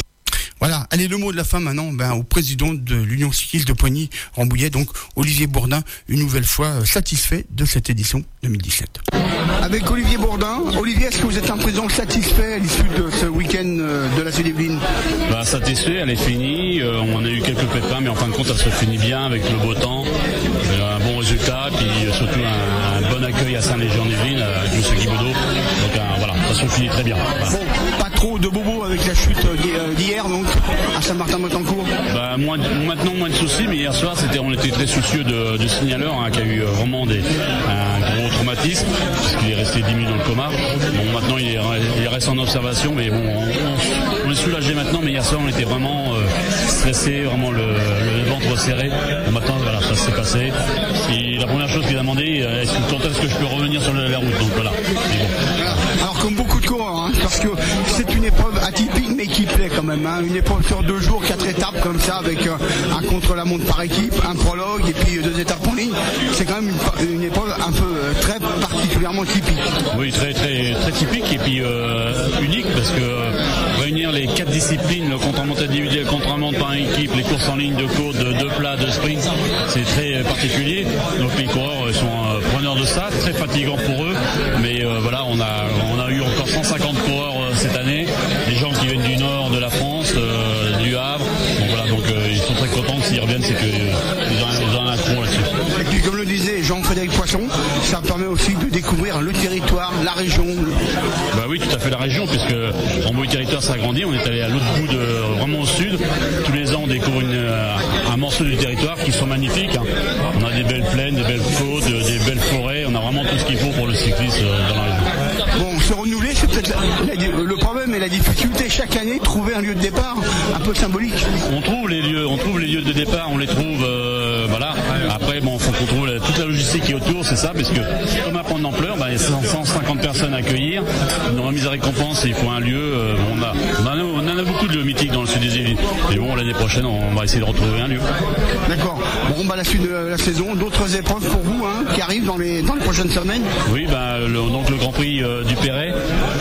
Voilà, allez, le mot de la fin maintenant au président de l'Union cycliste de Poigny-Rambouillet, donc Olivier Bourdin, une nouvelle fois satisfait de cette édition 2017. Avec Olivier Bourdin. Olivier, est-ce que vous êtes un président satisfait à l'issue de ce week-end de la Célébrine? Satisfait, elle est finie. On a eu quelques pépins, mais en fin de compte, elle se finit bien avec le beau temps, un bon résultat, puis surtout un bon accueil à Saint-Léger-en-Yvelines avec M. Guibaudot. Donc voilà, ça se finit très bien. Voilà. Bon, pas trop de bobos avec la chute d'hier, donc à Saint-Martin-Bretancourt? Maintenant moins de soucis, mais hier soir on était très soucieux du signaleur qui a eu vraiment un gros traumatisme, puisqu'il est resté 10 minutes dans le coma. Bon, maintenant il reste en observation, mais bon, on est soulagé maintenant, mais hier soir on était vraiment stressé, vraiment le ventre serré. Bon, maintenant voilà, ça s'est passé. Et la première chose qu'il a demandé, quand est-ce que je peux revenir sur la route, donc voilà. Alors comme beaucoup de coureurs, parce que c'est une épreuve atypique mais qui plaît quand même, une épreuve sur 2 jours, 4 étapes comme ça, avec un contre-la-montre par équipe, un prologue et puis 2 étapes en ligne. C'est quand même une épreuve un peu très particulièrement typique. Oui, très très très typique et puis unique, parce que réunir les 4 disciplines, le contre-la-montre individuel, contre-la-montre par équipe, les courses en ligne de côte, de plat, de sprint, c'est très particulier. Donc les coureurs sont preneurs de ça, très fatigant pour eux, mais voilà, on a eu encore 150 coureurs cette année, des gens qui viennent du nord de la France, du Havre, donc voilà, ils sont très contents que s'ils reviennent, c'est qu'ils ont un trou là-dessus. Et puis comme le disait Jean-Frédéric Poisson, ça permet aussi de découvrir le territoire, la région. Oui, tout à fait, la région, puisque Rambouillet territoire s'agrandit, on est allé à l'autre bout vraiment au sud. Tous les ans on découvre un morceau du territoire qui sont magnifiques. On a des belles plaines, des belles côtes, des belles forêts, on a vraiment tout ce qu'il faut pour le cyclisme dans la région. Bon, se renouveler, c'est peut-être le problème et la difficulté chaque année de trouver un lieu de départ un peu symbolique. On trouve les lieux de départ, on les trouve, voilà. Après, bon, faut qu'on trouve toute la logistique qui est autour, c'est ça, parce que comme à prendre d'ampleur, il y a 150 personnes à accueillir. Une remise à récompense, il faut un lieu. On en a beaucoup de lieux mythiques dans le sud des Yvelines. Et bon, l'année prochaine, on va essayer de retrouver un lieu. D'accord. Bon, la suite de la saison, d'autres épreuves pour vous qui arrivent dans les prochaines semaines? Oui, donc le Grand Prix du Perret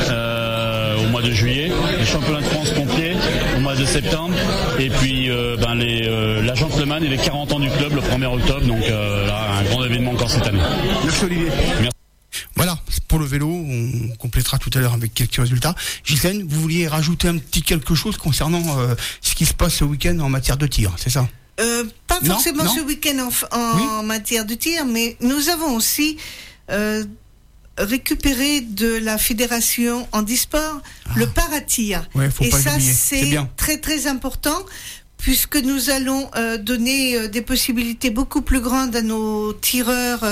au mois de juillet, les championnats de France pompiers au mois de septembre, et puis la gentleman et les 40 ans du club le 1er octobre, donc là, un grand événement encore cette année. Merci Olivier. Merci. Voilà, pour le vélo, on complétera tout à l'heure avec quelques résultats. Ghislaine, vous vouliez rajouter un petit quelque chose concernant ce qui se passe ce week-end en matière de tir, c'est ça? Pas forcément ce week-end en matière de tir, mais nous avons aussi récupéré de la fédération handisport le paratir. Ouais, et ça, c'est très très important, puisque nous allons donner des possibilités beaucoup plus grandes à nos tireurs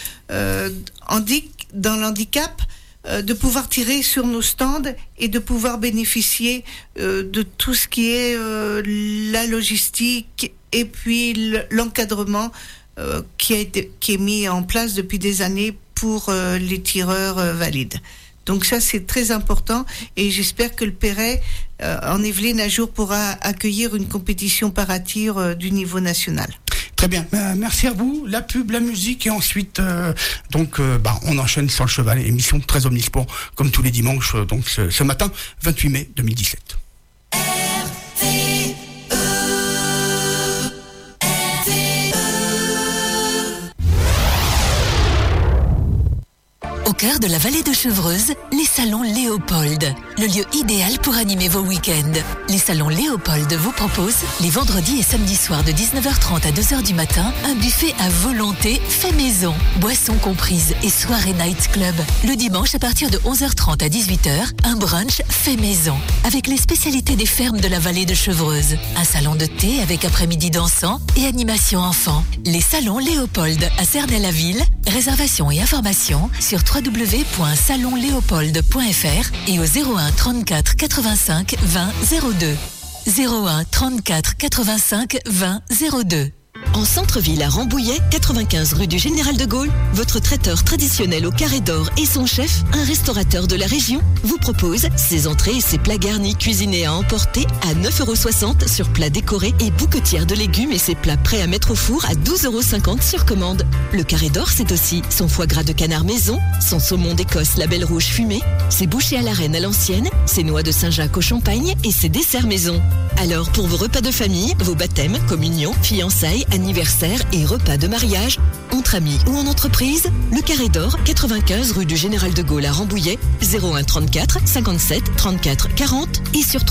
dans l'handicap, de pouvoir tirer sur nos stands et de pouvoir bénéficier de tout ce qui est la logistique et puis l'encadrement qui est mis en place depuis des années pour les tireurs valides. Donc ça, c'est très important, et j'espère que le Perret en Yvelines un jour pourra accueillir une compétition paratir du niveau national. Très bien, merci à vous. La pub, la musique et ensuite on enchaîne sur le cheval, émission très omnisport comme tous les dimanches, donc ce matin 28 mai 2017. Au cœur de la vallée de Chevreuse, les salons Léopold, le lieu idéal pour animer vos week-ends. Les salons Léopold vous proposent, les vendredis et samedis soirs de 19h30 à 2h du matin, un buffet à volonté fait maison, boissons comprises et soirée night club. Le dimanche, à partir de 11h30 à 18h, un brunch fait maison, avec les spécialités des fermes de la vallée de Chevreuse. Un salon de thé avec après-midi dansant et animation enfant. Les salons Léopold à Cernay-la-Ville, réservation et informations sur www.salonleopold.fr et au 01 34 85 20 02. 01 34 85 20 02. En centre-ville à Rambouillet, 95 rue du Général de Gaulle, votre traiteur traditionnel au carré d'or et son chef, un restaurateur de la région, vous propose ses entrées et ses plats garnis cuisinés à emporter à 9,60 € sur plat décoré et bouquetière de légumes et ses plats prêts à mettre au four à 12,50 € sur commande. Le carré d'or, c'est aussi son foie gras de canard maison, son saumon d'Écosse label rouge fumé, ses bouchées à la reine à l'ancienne, ses noix de Saint-Jacques au champagne et ses desserts maison. Alors, pour vos repas de famille, vos baptêmes, communions, fiançailles, anniversaires et repas de mariage, entre amis ou en entreprise, le Carré d'Or, 95 rue du Général de Gaulle à Rambouillet, 01 34 57 34 40 et sur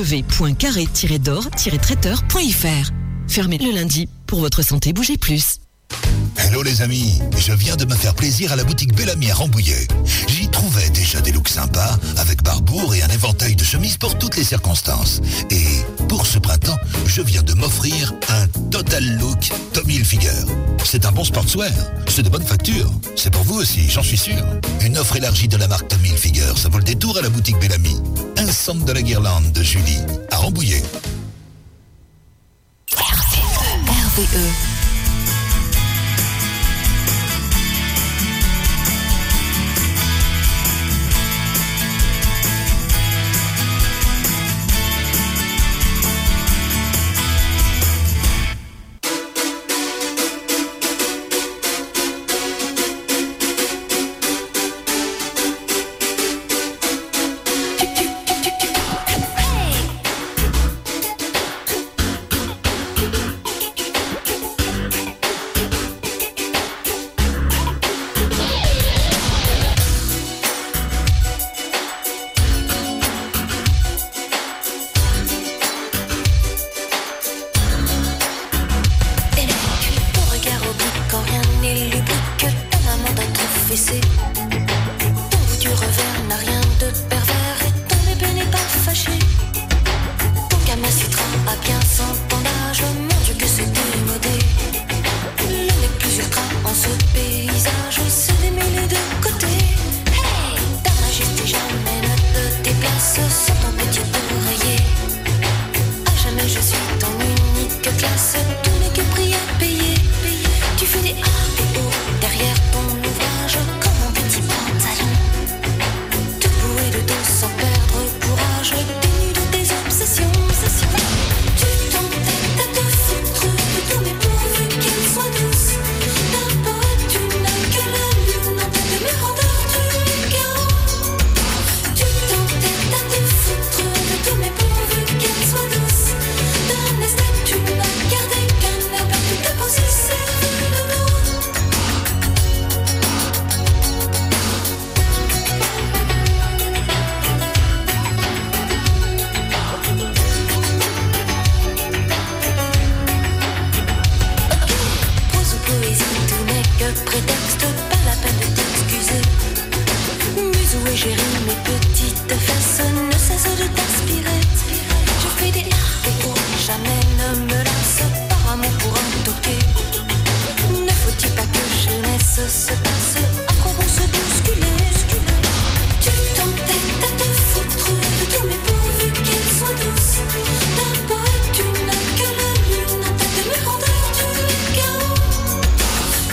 www.carré-d'or-traiteur.fr. Fermé le lundi. Pour votre santé, bougez plus. Hello les amis, je viens de me faire plaisir à la boutique Bellamy à Rambouillet. J'y trouvais déjà des looks sympas, avec barbour et un éventail de chemises pour toutes les circonstances. Et pour ce printemps, je viens de m'offrir un total look Tommy Hilfiger. C'est un bon sportswear, c'est de bonne facture. C'est pour vous aussi, j'en suis sûr. Une offre élargie de la marque Tommy Hilfiger, ça vaut le détour à la boutique Bellamy. Un centre de la guirlande de Julie, à Rambouillet. RVE.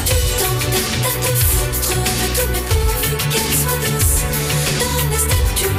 Qu'elle soit douce, d'un esthète, tu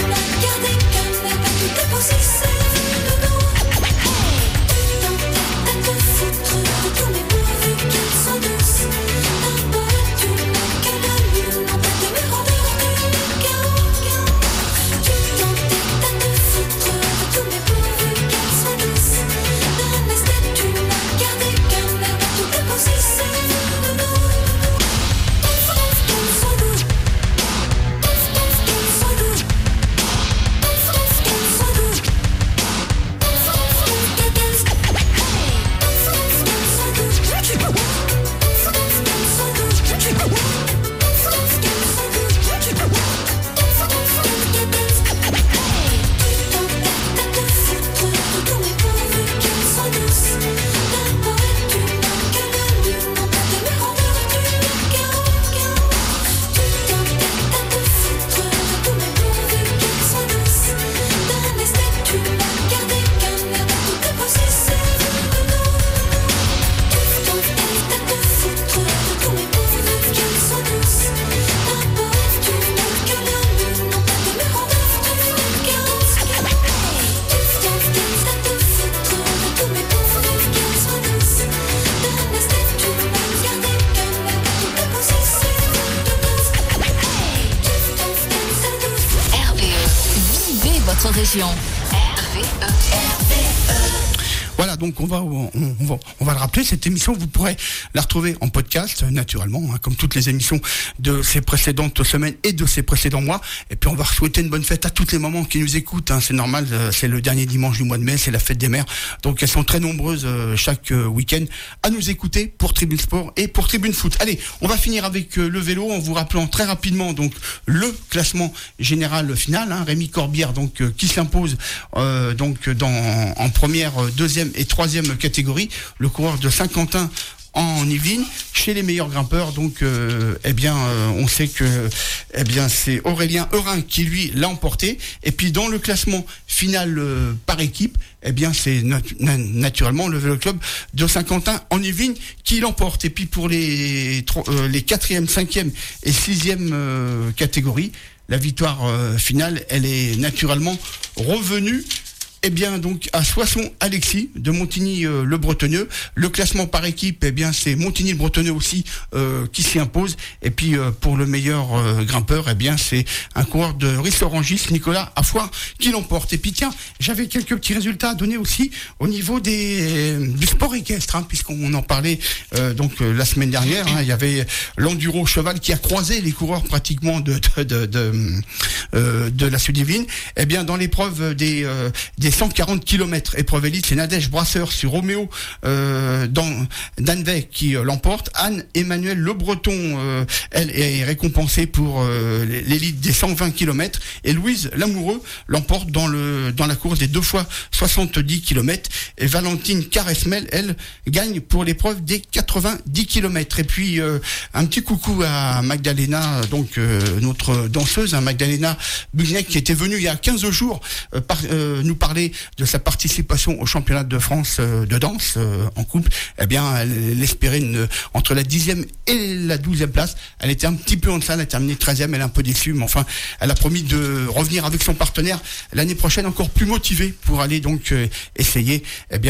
région. Voilà, donc on va le rappeler, cette émission, vous pourrez la retrouver en podcast, naturellement, hein, comme toutes les émissions de ces précédentes semaines et de ces précédents mois. Et puis on va souhaiter une bonne fête à toutes les mamans qui nous écoutent, hein, c'est normal, c'est le dernier dimanche du mois de mai, c'est la fête des mères. Donc elles sont très nombreuses chaque week-end à nous écouter pour Tribune Sport et pour Tribune Foot. Allez, on va finir avec le vélo en vous rappelant très rapidement donc le classement général final, hein, Rémi Corbière donc qui s'impose donc en première, deuxième et troisième catégorie, le coureur de Saint-Quentin en Yvelines. Chez les meilleurs grimpeurs, donc, on sait que, c'est Aurélien Eurin qui lui l'a emporté. Et puis dans le classement final par équipe, c'est naturellement le Vélo Club de Saint-Quentin en Yvelines qui l'emporte. Et puis pour les 4e, 5e et 6e catégories, la victoire finale, elle est naturellement revenue donc à Soissons-Alexis de Montigny-le-Bretonneux. Le classement par équipe, c'est Montigny-le-Bretonneux aussi qui s'y impose. Et puis pour le meilleur grimpeur, c'est un coureur de Ris-Orangis, Nicolas Affoire, qui l'emporte. Et puis tiens, j'avais quelques petits résultats à donner aussi au niveau du sport équestre, hein, puisqu'on en parlait la semaine dernière. Hein, il y avait l'enduro cheval qui a croisé les coureurs pratiquement de la Sud-Yvelines. Dans l'épreuve des 140 km épreuve élite, c'est Nadège Brasseur sur Roméo d'Anvey qui l'emporte. Anne-Emmanuel Le Breton, elle est récompensée pour l'élite des 120 km. Et Louise Lamoureux l'emporte dans la course des 2 fois 70 km. Et Valentine Caresmel, elle, gagne pour l'épreuve des 90 km. Et puis, un petit coucou à Magdalena, donc notre danseuse, hein, Magdalena Bugnac, qui était venue il y a 15 jours nous parler de sa participation au championnat de France de danse en couple. Elle espérait entre la 10e et la 12e place. Elle était un petit peu en deçà, elle a terminé 13e, elle est un peu déçue, mais enfin, elle a promis de revenir avec son partenaire l'année prochaine encore plus motivée pour aller donc essayer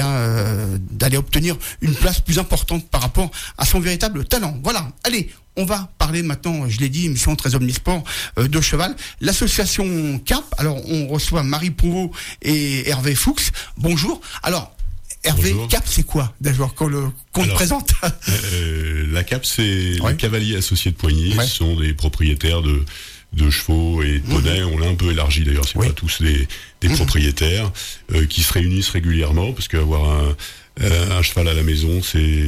d'aller obtenir une place plus importante par rapport à son véritable talent. Voilà, allez, on va parler maintenant, je l'ai dit, émission très omnisport de cheval. L'association CAP, alors on reçoit Marie Prouveau et Hervé Fuchs. Bonjour. Alors, Hervé, bonjour. CAP, c'est quoi d'abord qu'on le présente? La CAP, c'est les cavaliers associés de Poigny. Ce sont des propriétaires de chevaux et de poneys. On l'a un peu élargi d'ailleurs, c'est pas tous des propriétaires qui se réunissent régulièrement, parce qu'avoir un cheval à la maison,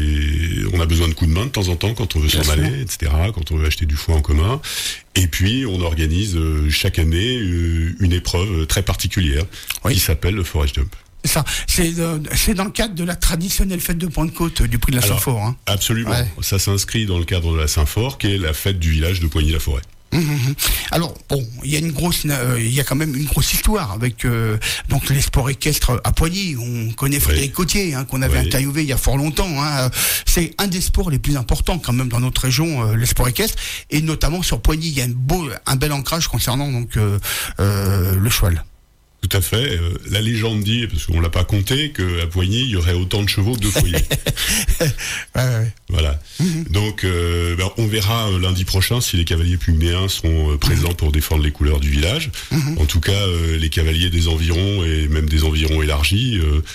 on a besoin de coups de main de temps en temps quand on veut s'en aller, etc., quand on veut acheter du foin en commun. Et puis on organise chaque année une épreuve très particulière qui s'appelle le Forest Jump. Ça, c'est dans le cadre de la traditionnelle fête de Pentecôte du prix de la Saint-Fort. Hein. Absolument. Ouais. Ça s'inscrit dans le cadre de la Saint-Fort, qui est la fête du village de Poigny-la-Forêt. Alors bon, il y a quand même une grosse histoire avec donc les sports équestres à Poigny. On connaît Frédéric Cotier, hein, qu'on avait interviewé il y a fort longtemps. Hein. C'est un des sports les plus importants quand même dans notre région, les sports équestres, et notamment sur Poigny, il y a un bel ancrage concernant donc le cheval. Tout à fait. La légende dit, parce qu'on l'a pas compté, qu'à Poigny, il y aurait autant de chevaux que de foyers. Voilà. Donc, on verra lundi prochain si les cavaliers pygméens seront présents pour défendre les couleurs du village. En tout cas, les cavaliers des environs et même des environs élargis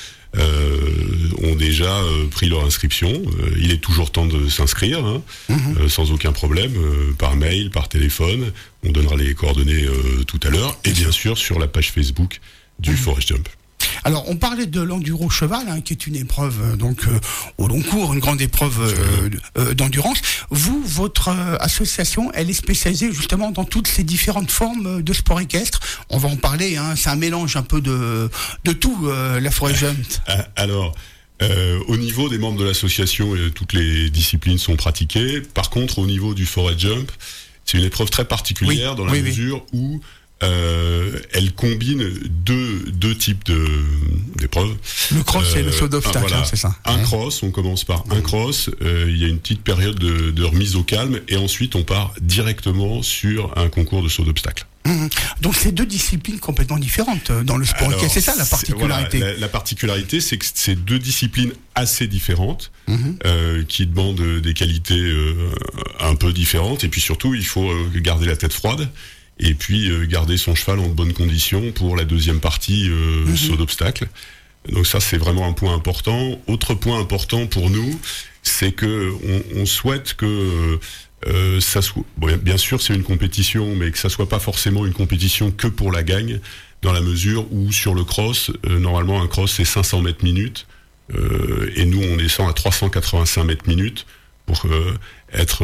ont déjà pris leur inscription. Il est toujours temps de s'inscrire, hein, sans aucun problème, par mail, par téléphone. On donnera les coordonnées tout à l'heure, et bien sûr sur la page Facebook du Forest Jump. Alors, on parlait de l'enduro cheval, hein, qui est une épreuve au long cours, une grande épreuve d'endurance. Vous, votre association, elle est spécialisée justement dans toutes ces différentes formes de sport équestre. On va en parler. Hein, c'est un mélange un peu de tout, la Forest Jump. Alors. Au niveau des membres de l'association, toutes les disciplines sont pratiquées. Par contre, au niveau du Forest Jump, c'est une épreuve très particulière dans la mesure où elle combine deux types d'épreuves. Le cross et le saut d'obstacle, voilà, c'est ça. Un cross, on commence par un cross, il y a une petite période de remise au calme, et ensuite on part directement sur un concours de saut d'obstacle. Donc c'est deux disciplines complètement différentes dans le sport équestre, c'est ça la particularité. Voilà, la particularité, c'est que c'est deux disciplines assez différentes, qui demandent des qualités un peu différentes, et puis surtout il faut garder la tête froide. et puis garder son cheval en bonne condition pour la deuxième partie saut d'obstacle. Donc ça, c'est vraiment un point important. Autre point important pour nous, c'est que on souhaite que ça soit, bon, bien sûr c'est une compétition, mais que ça soit pas forcément une compétition que pour la gagne, dans la mesure où sur le cross, normalement un cross c'est 500 mètres minutes, et nous on descend à 385 mètres minutes pour être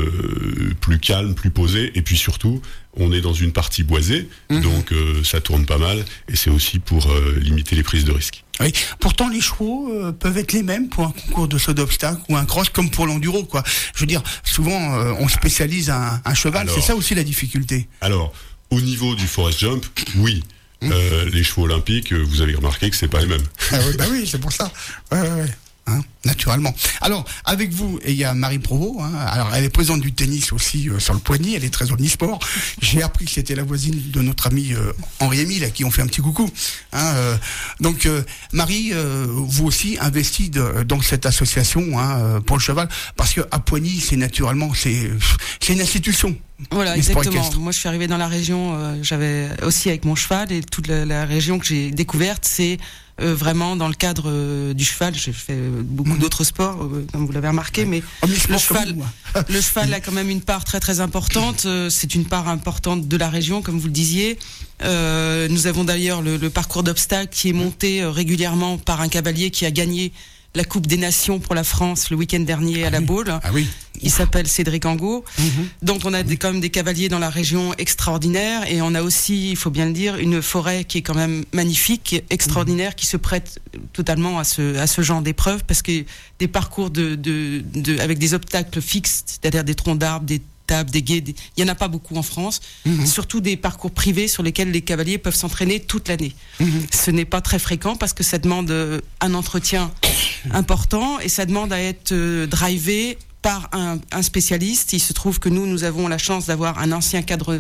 plus calme, plus posé, et puis surtout on est dans une partie boisée, donc ça tourne pas mal, et c'est aussi pour limiter les prises de risques. Oui. Pourtant, les chevaux peuvent être les mêmes pour un concours de saut d'obstacle ou un cross comme pour l'enduro, quoi. Je veux dire, souvent, on spécialise un cheval. Alors, c'est ça aussi la difficulté. Alors, au niveau du forest jump, oui. Les chevaux olympiques, vous avez remarqué que c'est pas les mêmes. Ah oui, bah oui, c'est pour ça. Ouais. Hein, naturellement. Alors, avec vous, il y a Marie Provost. Hein, alors, elle est présidente du tennis aussi sur le poignet. Elle est très omnisport. J'ai appris que c'était la voisine de notre ami Henri-Émile, à qui on fait un petit coucou. Hein, donc, Marie, vous aussi investie dans cette association pour le cheval, parce que à Poigny, c'est naturellement, c'est une institution. Voilà, exactement. Moi, je suis arrivée dans la région. J'avais aussi avec mon cheval, et toute la région que j'ai découverte, c'est vraiment dans le cadre du cheval. J'ai fait beaucoup d'autres sports, comme vous l'avez remarqué, mais le cheval a quand même une part très très importante. C'est une part importante de la région, comme vous le disiez. Nous avons d'ailleurs le parcours d'obstacles qui est monté régulièrement par un cavalier qui a gagné la Coupe des Nations pour la France le week-end dernier à la Baule. Ah oui. Il s'appelle Cédric Angot. Donc on a quand même des cavaliers dans la région extraordinaires, et on a aussi, il faut bien le dire, une forêt qui est quand même magnifique, extraordinaire, qui se prête totalement à ce genre d'épreuve, parce que des parcours avec des obstacles fixes, c'est-à-dire des troncs d'arbres, des tables, des gués, il y en a pas beaucoup en France, surtout des parcours privés sur lesquels les cavaliers peuvent s'entraîner toute l'année. Ce n'est pas très fréquent, parce que ça demande un entretien important, et ça demande à être drivé par un spécialiste. Il se trouve que nous avons la chance d'avoir un ancien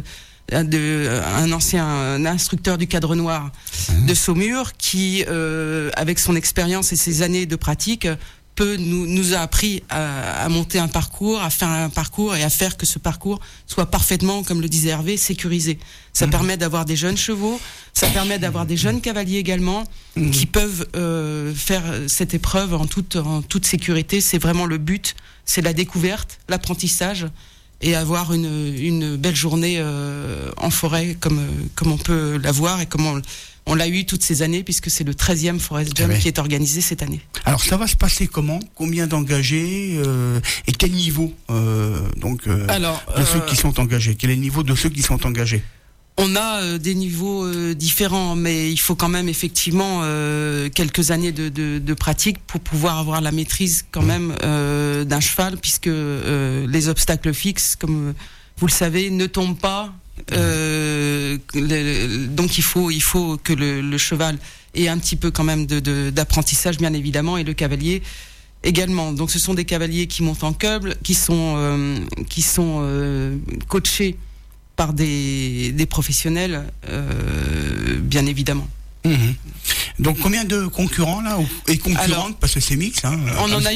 instructeur du cadre noir de Saumur, qui avec son expérience et ses années de pratique nous a appris à monter un parcours, à faire un parcours, et à faire que ce parcours soit parfaitement, comme le disait Hervé, sécurisé. Ça permet d'avoir des jeunes chevaux, ça permet d'avoir des jeunes cavaliers également, qui peuvent faire cette épreuve en toute sécurité. C'est vraiment le but, c'est la découverte, l'apprentissage, et avoir une belle journée en forêt comme on peut l'avoir, et comme on l'a eu toutes ces années, puisque c'est le 13e Forest Jump qui est organisé cette année. Alors ça va se passer comment ? Combien d'engagés et quel niveau de ceux qui sont engagés ? Quel est le niveau de ceux qui sont engagés ? On a des niveaux différents, mais il faut quand même effectivement quelques années de pratique pour pouvoir avoir la maîtrise quand même d'un cheval, puisque les obstacles fixes, comme vous le savez, ne tombent pas. Donc il faut que le cheval ait un petit peu quand même d'apprentissage, bien évidemment, et le cavalier également. Donc ce sont des cavaliers qui montent en cube, qui sont coachés par des professionnels, bien évidemment. Donc combien de concurrents là et concurrentes, parce que c'est mix, hein, on a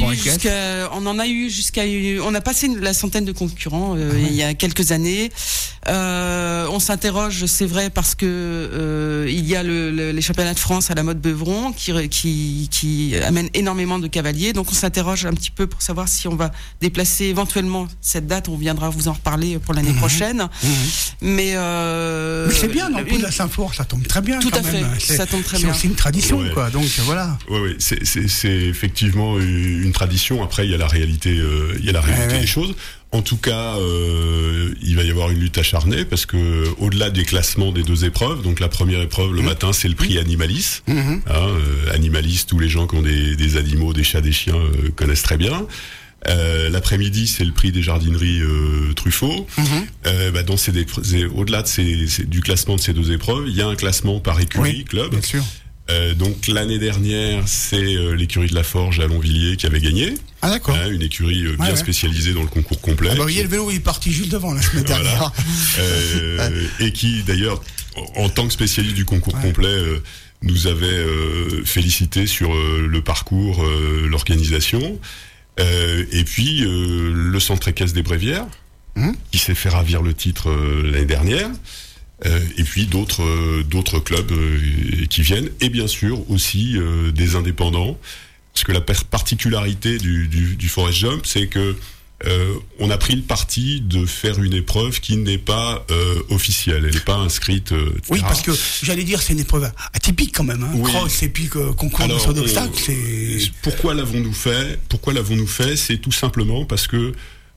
passé la centaine de concurrents il y a quelques années. On s'interroge, c'est vrai, parce que il y a les championnats de France à la mode Beuvron qui amènent énormément de cavaliers. Donc on s'interroge un petit peu pour savoir si on va déplacer éventuellement cette date. On viendra vous en reparler pour l'année prochaine. Mais c'est bien, dans le coup de la Saint-Flour, ça tombe très bien. Tout quand à même. fait, ça tombe très bien. C'est une tradition, quoi. Donc voilà. Oui, c'est effectivement une tradition. Après, il y a la réalité, des choses. En tout cas, il va y avoir une lutte acharnée, parce que au-delà des classements des deux épreuves, donc la première épreuve le matin, c'est le prix Animalis. Animalis, tous les gens qui ont des animaux, des chats, des chiens connaissent très bien. L'après-midi, c'est le prix des jardineries Truffaut. Au-delà du classement de ces deux épreuves, il y a un classement par écurie, club. Bien sûr. Donc l'année dernière, c'est l'écurie de la Forge à Longvilliers qui avait gagné. Ah d'accord. Une écurie bien spécialisée dans le concours complet. Le vélo est parti juste devant la semaine dernière. Et qui d'ailleurs, en tant que spécialiste du concours complet, nous avait félicité sur le parcours, l'organisation. Et puis le centre équestre des Brévières, qui s'est fait ravir le titre l'année dernière. et puis d'autres clubs qui viennent, et bien sûr aussi des indépendants, parce que la particularité du Forest Jump, c'est que on a pris le parti de faire une épreuve qui n'est pas officielle, elle n'est pas inscrite, etc. Oui, parce que j'allais dire c'est une épreuve atypique quand même, hein. Oui. Cross et puis concours de saut d'obstacle. Pourquoi l'avons-nous fait? C'est tout simplement parce que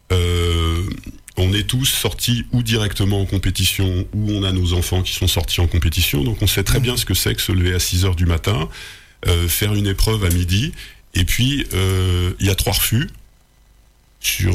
on est tous sortis ou directement en compétition, ou on a nos enfants qui sont sortis en compétition, donc on sait très bien ce que c'est que se lever à 6h du matin, faire une épreuve à midi, et puis il y a 3 refus sur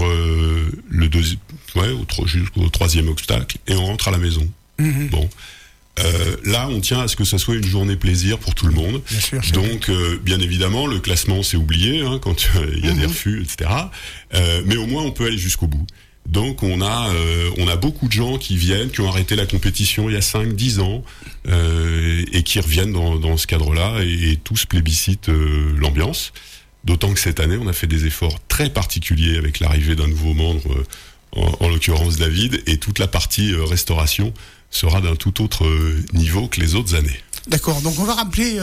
jusqu'au 3e obstacle, et on rentre à la maison. Bon. Là, on tient à ce que ça soit une journée plaisir pour tout le monde. Bien sûr, donc, bien évidemment, le classement c'est oublié quand il y a des refus, etc. Mais au moins, on peut aller jusqu'au bout. Donc, on a beaucoup de gens qui viennent, qui ont arrêté la compétition il y a 5-10 ans, et qui reviennent dans ce cadre-là, et tous plébiscitent l'ambiance. D'autant que cette année, on a fait des efforts très particuliers avec l'arrivée d'un nouveau membre, en l'occurrence David, et toute la partie restauration sera d'un tout autre niveau que les autres années. D'accord, donc on va rappeler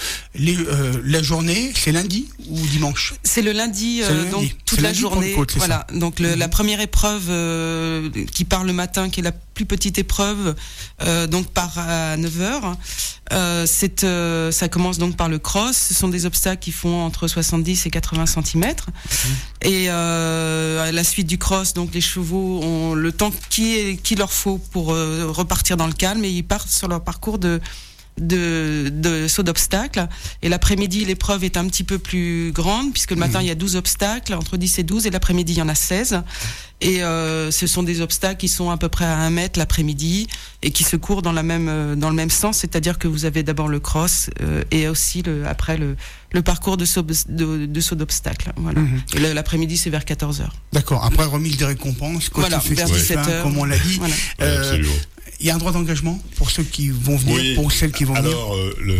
la journée, c'est lundi ou dimanche? C'est le lundi, donc toute la journée. Côte, voilà, donc la première épreuve qui part le matin, qui est la plus petite épreuve, donc part à 9h. Ça commence donc par le cross. Ce sont des obstacles qui font entre 70 et 80 cm. Et à la suite du cross, donc les chevaux ont le temps qu'il leur faut pour repartir dans le calme, et ils partent sur leur parcours de saut d'obstacles. Et l'après-midi, l'épreuve est un petit peu plus grande, puisque le matin il y a 12 obstacles, entre 10 et 12, et l'après-midi il y en a 16. Et ce sont des obstacles qui sont à peu près à 1 mètre l'après-midi, et qui se courent dans le même sens, c'est-à-dire que vous avez d'abord le cross et aussi après le parcours de saut d'obstacles. Voilà. Et l'après-midi c'est vers 14h. D'accord, après remise des récompenses, voilà, vers 17h, comme on l'a dit. Voilà. Absolument. Il y a un droit d'engagement pour ceux qui vont venir, pour celles qui vont venir. Alors,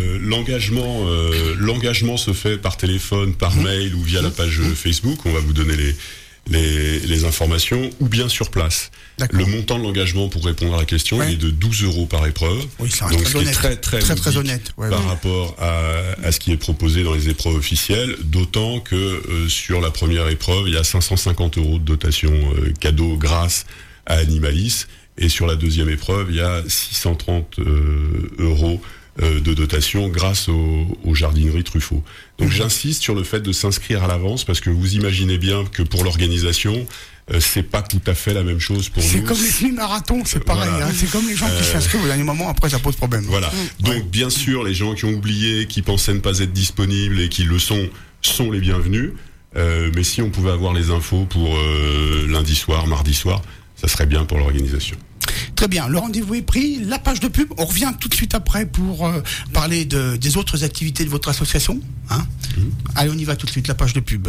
l'engagement se fait par téléphone, par mail ou via la page Facebook. On va vous donner les informations, ou bien sur place. Le montant de l'engagement, pour répondre à la question, il est de 12 € par épreuve. Oui, ça donc reste honnête. Très honnête. Par rapport à ce qui est proposé dans les épreuves officielles, d'autant que sur la première épreuve, il y a 550 € de dotation cadeau grâce à Animalis. Et sur la deuxième épreuve, il y a 630 € de dotation grâce aux jardineries Truffaut. Donc j'insiste sur le fait de s'inscrire à l'avance, parce que vous imaginez bien que pour l'organisation, c'est pas tout à fait la même chose pour nous. C'est comme les semi-marathons, c'est pareil. Voilà. C'est comme les gens qui s'inscrivent au dernier moment, après ça pose problème. Voilà. Donc bien sûr, les gens qui ont oublié, qui pensaient ne pas être disponibles et qui le sont les bienvenus. Mais si on pouvait avoir les infos pour lundi soir, mardi soir, ça serait bien pour l'organisation. Très bien, le rendez-vous est pris, la page de pub, on revient tout de suite après pour parler des autres activités de votre association. Allez, on y va tout de suite, la page de pub.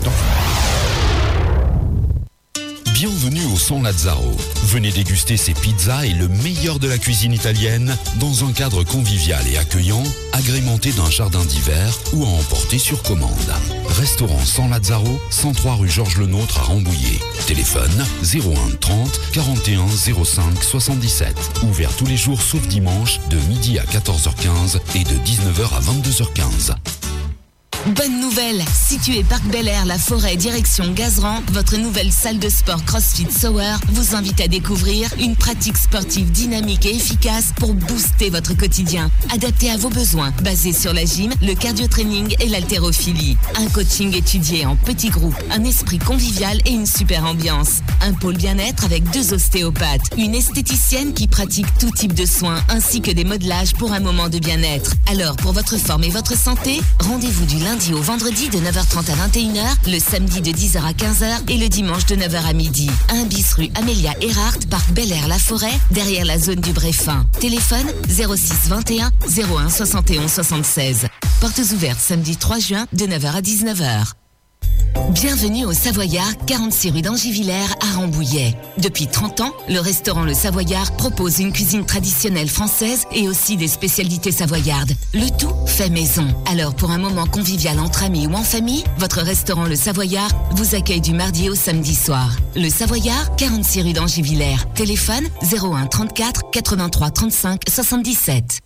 Bienvenue au San Lazzaro. Venez déguster ces pizzas et le meilleur de la cuisine italienne dans un cadre convivial et accueillant, agrémenté d'un jardin d'hiver ou à emporter sur commande. Restaurant San Lazzaro, 103 rue Georges Lenôtre à Rambouillet. Téléphone 01 30 41 05 77. Ouvert tous les jours sauf dimanche de midi à 14h15 et de 19h à 22h15. Bonne nouvelle, située Parc Bel Air, La Forêt, direction Gazeran, votre nouvelle salle de sport CrossFit Sower vous invite à découvrir une pratique sportive dynamique et efficace pour booster votre quotidien. Adapté à vos besoins, basé sur la gym, le cardio-training et l'haltérophilie. Un coaching étudié en petits groupes, un esprit convivial et une super ambiance. Un pôle bien-être avec 2 ostéopathes, une esthéticienne qui pratique tout type de soins, ainsi que des modelages pour un moment de bien-être. Alors, pour votre forme et votre santé, rendez-vous du lundi au vendredi de 9h30 à 21h, le samedi de 10h à 15h et le dimanche de 9h à midi. 1 bis rue Amélia Erhardt, Parc Bel Air La Forêt, derrière la zone du Bréfin. Téléphone 06 21 01 71 76. Portes ouvertes samedi 3 juin de 9h à 19h. Bienvenue au Savoyard, 46 rue d'Angivillers à Rambouillet. Depuis 30 ans, le restaurant Le Savoyard propose une cuisine traditionnelle française et aussi des spécialités savoyardes. Le tout fait maison. Alors pour un moment convivial entre amis ou en famille, votre restaurant Le Savoyard vous accueille du mardi au samedi soir. Le Savoyard, 46 rue d'Angivillers. Téléphone 01 34 83 35 77.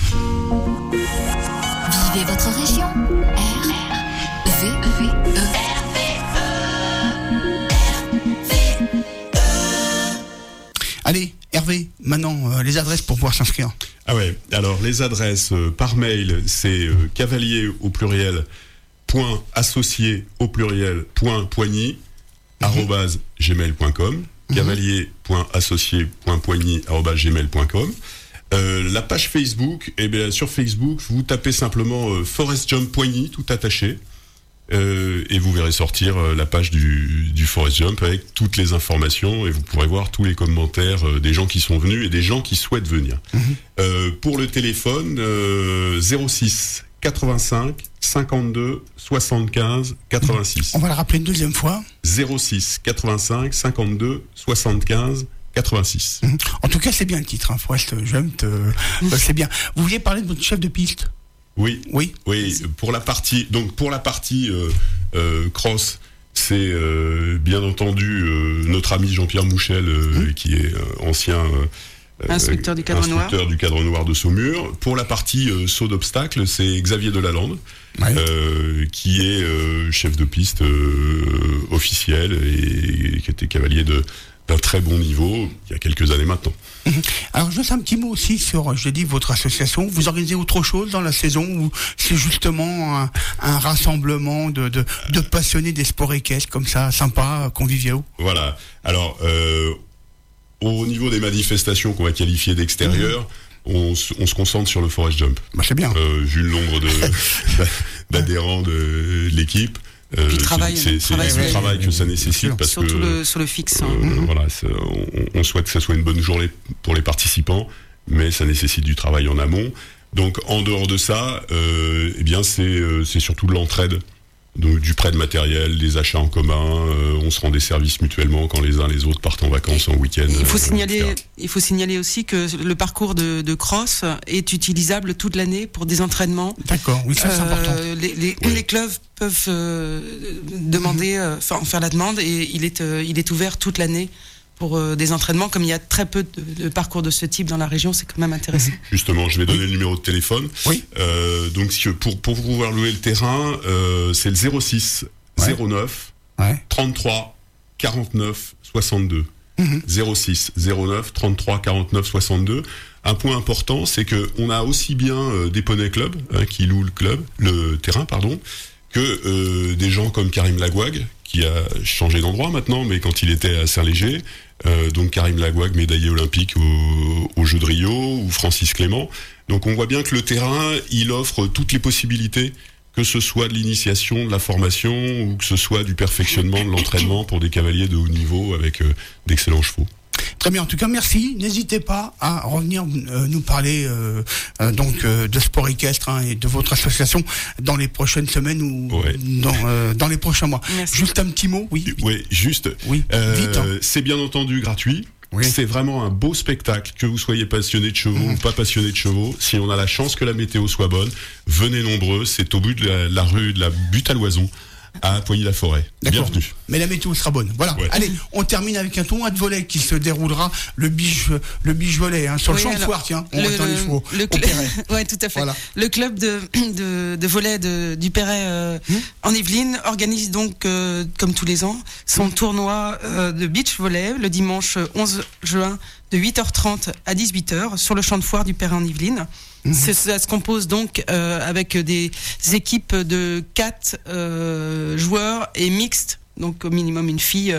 Vivez votre région. RVE. Allez, Hervé, maintenant, les adresses pour pouvoir s'inscrire. Ah ouais, alors les adresses par mail, c'est cavalier au pluriel, point associé au pluriel, point poigny, arrobase gmail.com, cavalier.associé.poigny, arrobase gmail.com. La page Facebook, eh bien, sur Facebook, vous tapez simplement Forest Jump Poigny, tout attaché. Et vous verrez sortir la page du Forest Jump avec toutes les informations et vous pourrez voir tous les commentaires des gens qui sont venus et des gens qui souhaitent venir. Pour le téléphone, 06 85 52 75 86. On va le rappeler une deuxième fois. 06 85 52 75 86. En tout cas, c'est bien le titre, hein, Forest Jump, c'est bien. Vous vouliez parler de votre chef de piste ? Oui. Pour la partie cross, c'est bien entendu notre ami Jean-Pierre Mouchel, qui est ancien instructeur du cadre noir de Saumur. Pour la partie saut d'obstacle, c'est Xavier Delalande, qui est chef de piste officiel et qui était cavalier d'un très bon niveau il y a quelques années maintenant. Alors juste un petit mot aussi sur, je dis, votre association. Vous organisez autre chose dans la saison ou c'est justement un rassemblement de passionnés des sports équestres comme ça, sympa, conviviaux? Voilà. Alors au niveau des manifestations qu'on va qualifier d'extérieur, on se concentre sur le Forest Jump. Bah, c'est bien. Vu le nombre d'adhérents de l'équipe. C'est du travail que ça nécessite parce surtout que sur le fixe. Voilà, on souhaite que ça soit une bonne journée pour les participants, mais ça nécessite du travail en amont. Donc en dehors de ça, eh bien c'est surtout de l'entraide, donc du prêt de matériel, des achats en commun. On se rend des services mutuellement quand les uns les autres partent en vacances en week-end. Il faut signaler aussi que le parcours de cross est utilisable toute l'année pour des entraînements. D'accord, oui, ça c'est important. Les clubs peuvent demander, faire la demande et il est ouvert toute l'année pour des entraînements. Comme il y a très peu de parcours de ce type dans la région, c'est quand même intéressant. Justement, je vais donner le numéro de téléphone. Oui. Donc pour pouvoir louer le terrain, c'est le 06 09 33 49 62. 06 09 33 49 62. Un point important, c'est que on a aussi bien des poneys clubs qui louent le terrain, que des gens comme Karim Lagouag, qui a changé d'endroit maintenant, mais quand il était à Saint-Léger, donc Karim Lagouag, médaillé olympique aux Jeux de Rio, ou Francis Clément. Donc on voit bien que le terrain, il offre toutes les possibilités, que ce soit de l'initiation, de la formation, ou que ce soit du perfectionnement de l'entraînement pour des cavaliers de haut niveau avec d'excellents chevaux. Très bien, en tout cas, merci. N'hésitez pas à revenir nous parler de sport équestre et de votre association dans les prochaines semaines ou dans les prochains mois. Merci. Juste un petit mot, oui. Oui, juste. Oui, vite. C'est bien entendu gratuit. Oui. C'est vraiment un beau spectacle, que vous soyez passionné de chevaux ou pas passionné de chevaux. Si on a la chance que la météo soit bonne, venez nombreux. C'est au bout de la rue de la Butte à l'Oison, à Poigny-la-Forêt. Bienvenue. Mais la météo sera bonne. Voilà. Ouais. Allez, on termine avec un tournoi de volley qui se déroulera le biche volley sur le champ de foire. Tiens, on attend les chevaux. Ouais, tout à fait. Voilà. Le club de volley du Perret en Yvelines organise donc, comme tous les ans, son tournoi de beach volley le dimanche 11 juin de 8h30 à 18h sur le champ de foire du Perret en Yvelines. Ça se compose donc avec des équipes de 4 joueurs et mixtes, donc au minimum une fille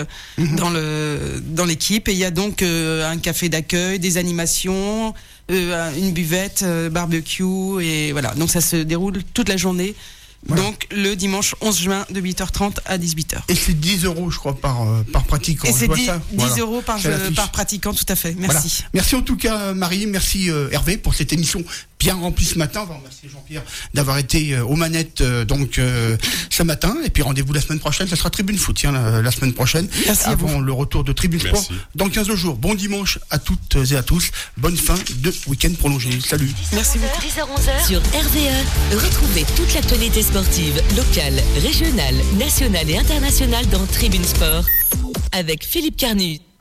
dans l'équipe. Et il y a donc un café d'accueil, des animations, une buvette, barbecue, et voilà. Donc ça se déroule toute la journée. Voilà. Donc le dimanche 11 juin de 8h30 à 18h. Et c'est 10 €, je crois, par pratiquant. Et c'est 10 € par pratiquant, tout à fait. Merci. Voilà. Merci en tout cas, Marie. Merci Hervé pour cette émission bien rempli ce matin. On va remercier Jean-Pierre d'avoir été aux manettes ce matin. Et puis rendez-vous la semaine prochaine. Ça sera Tribune Foot la semaine prochaine. Merci avant le retour de Tribune Sport dans 15 jours. Bon dimanche à toutes et à tous. Bonne fin de week-end prolongé. Salut. Merci beaucoup. 10h-11h sur RVE. Retrouvez toute l'actualité sportive, locale, régionale, nationale et internationale dans Tribune Sport avec Philippe Carnu.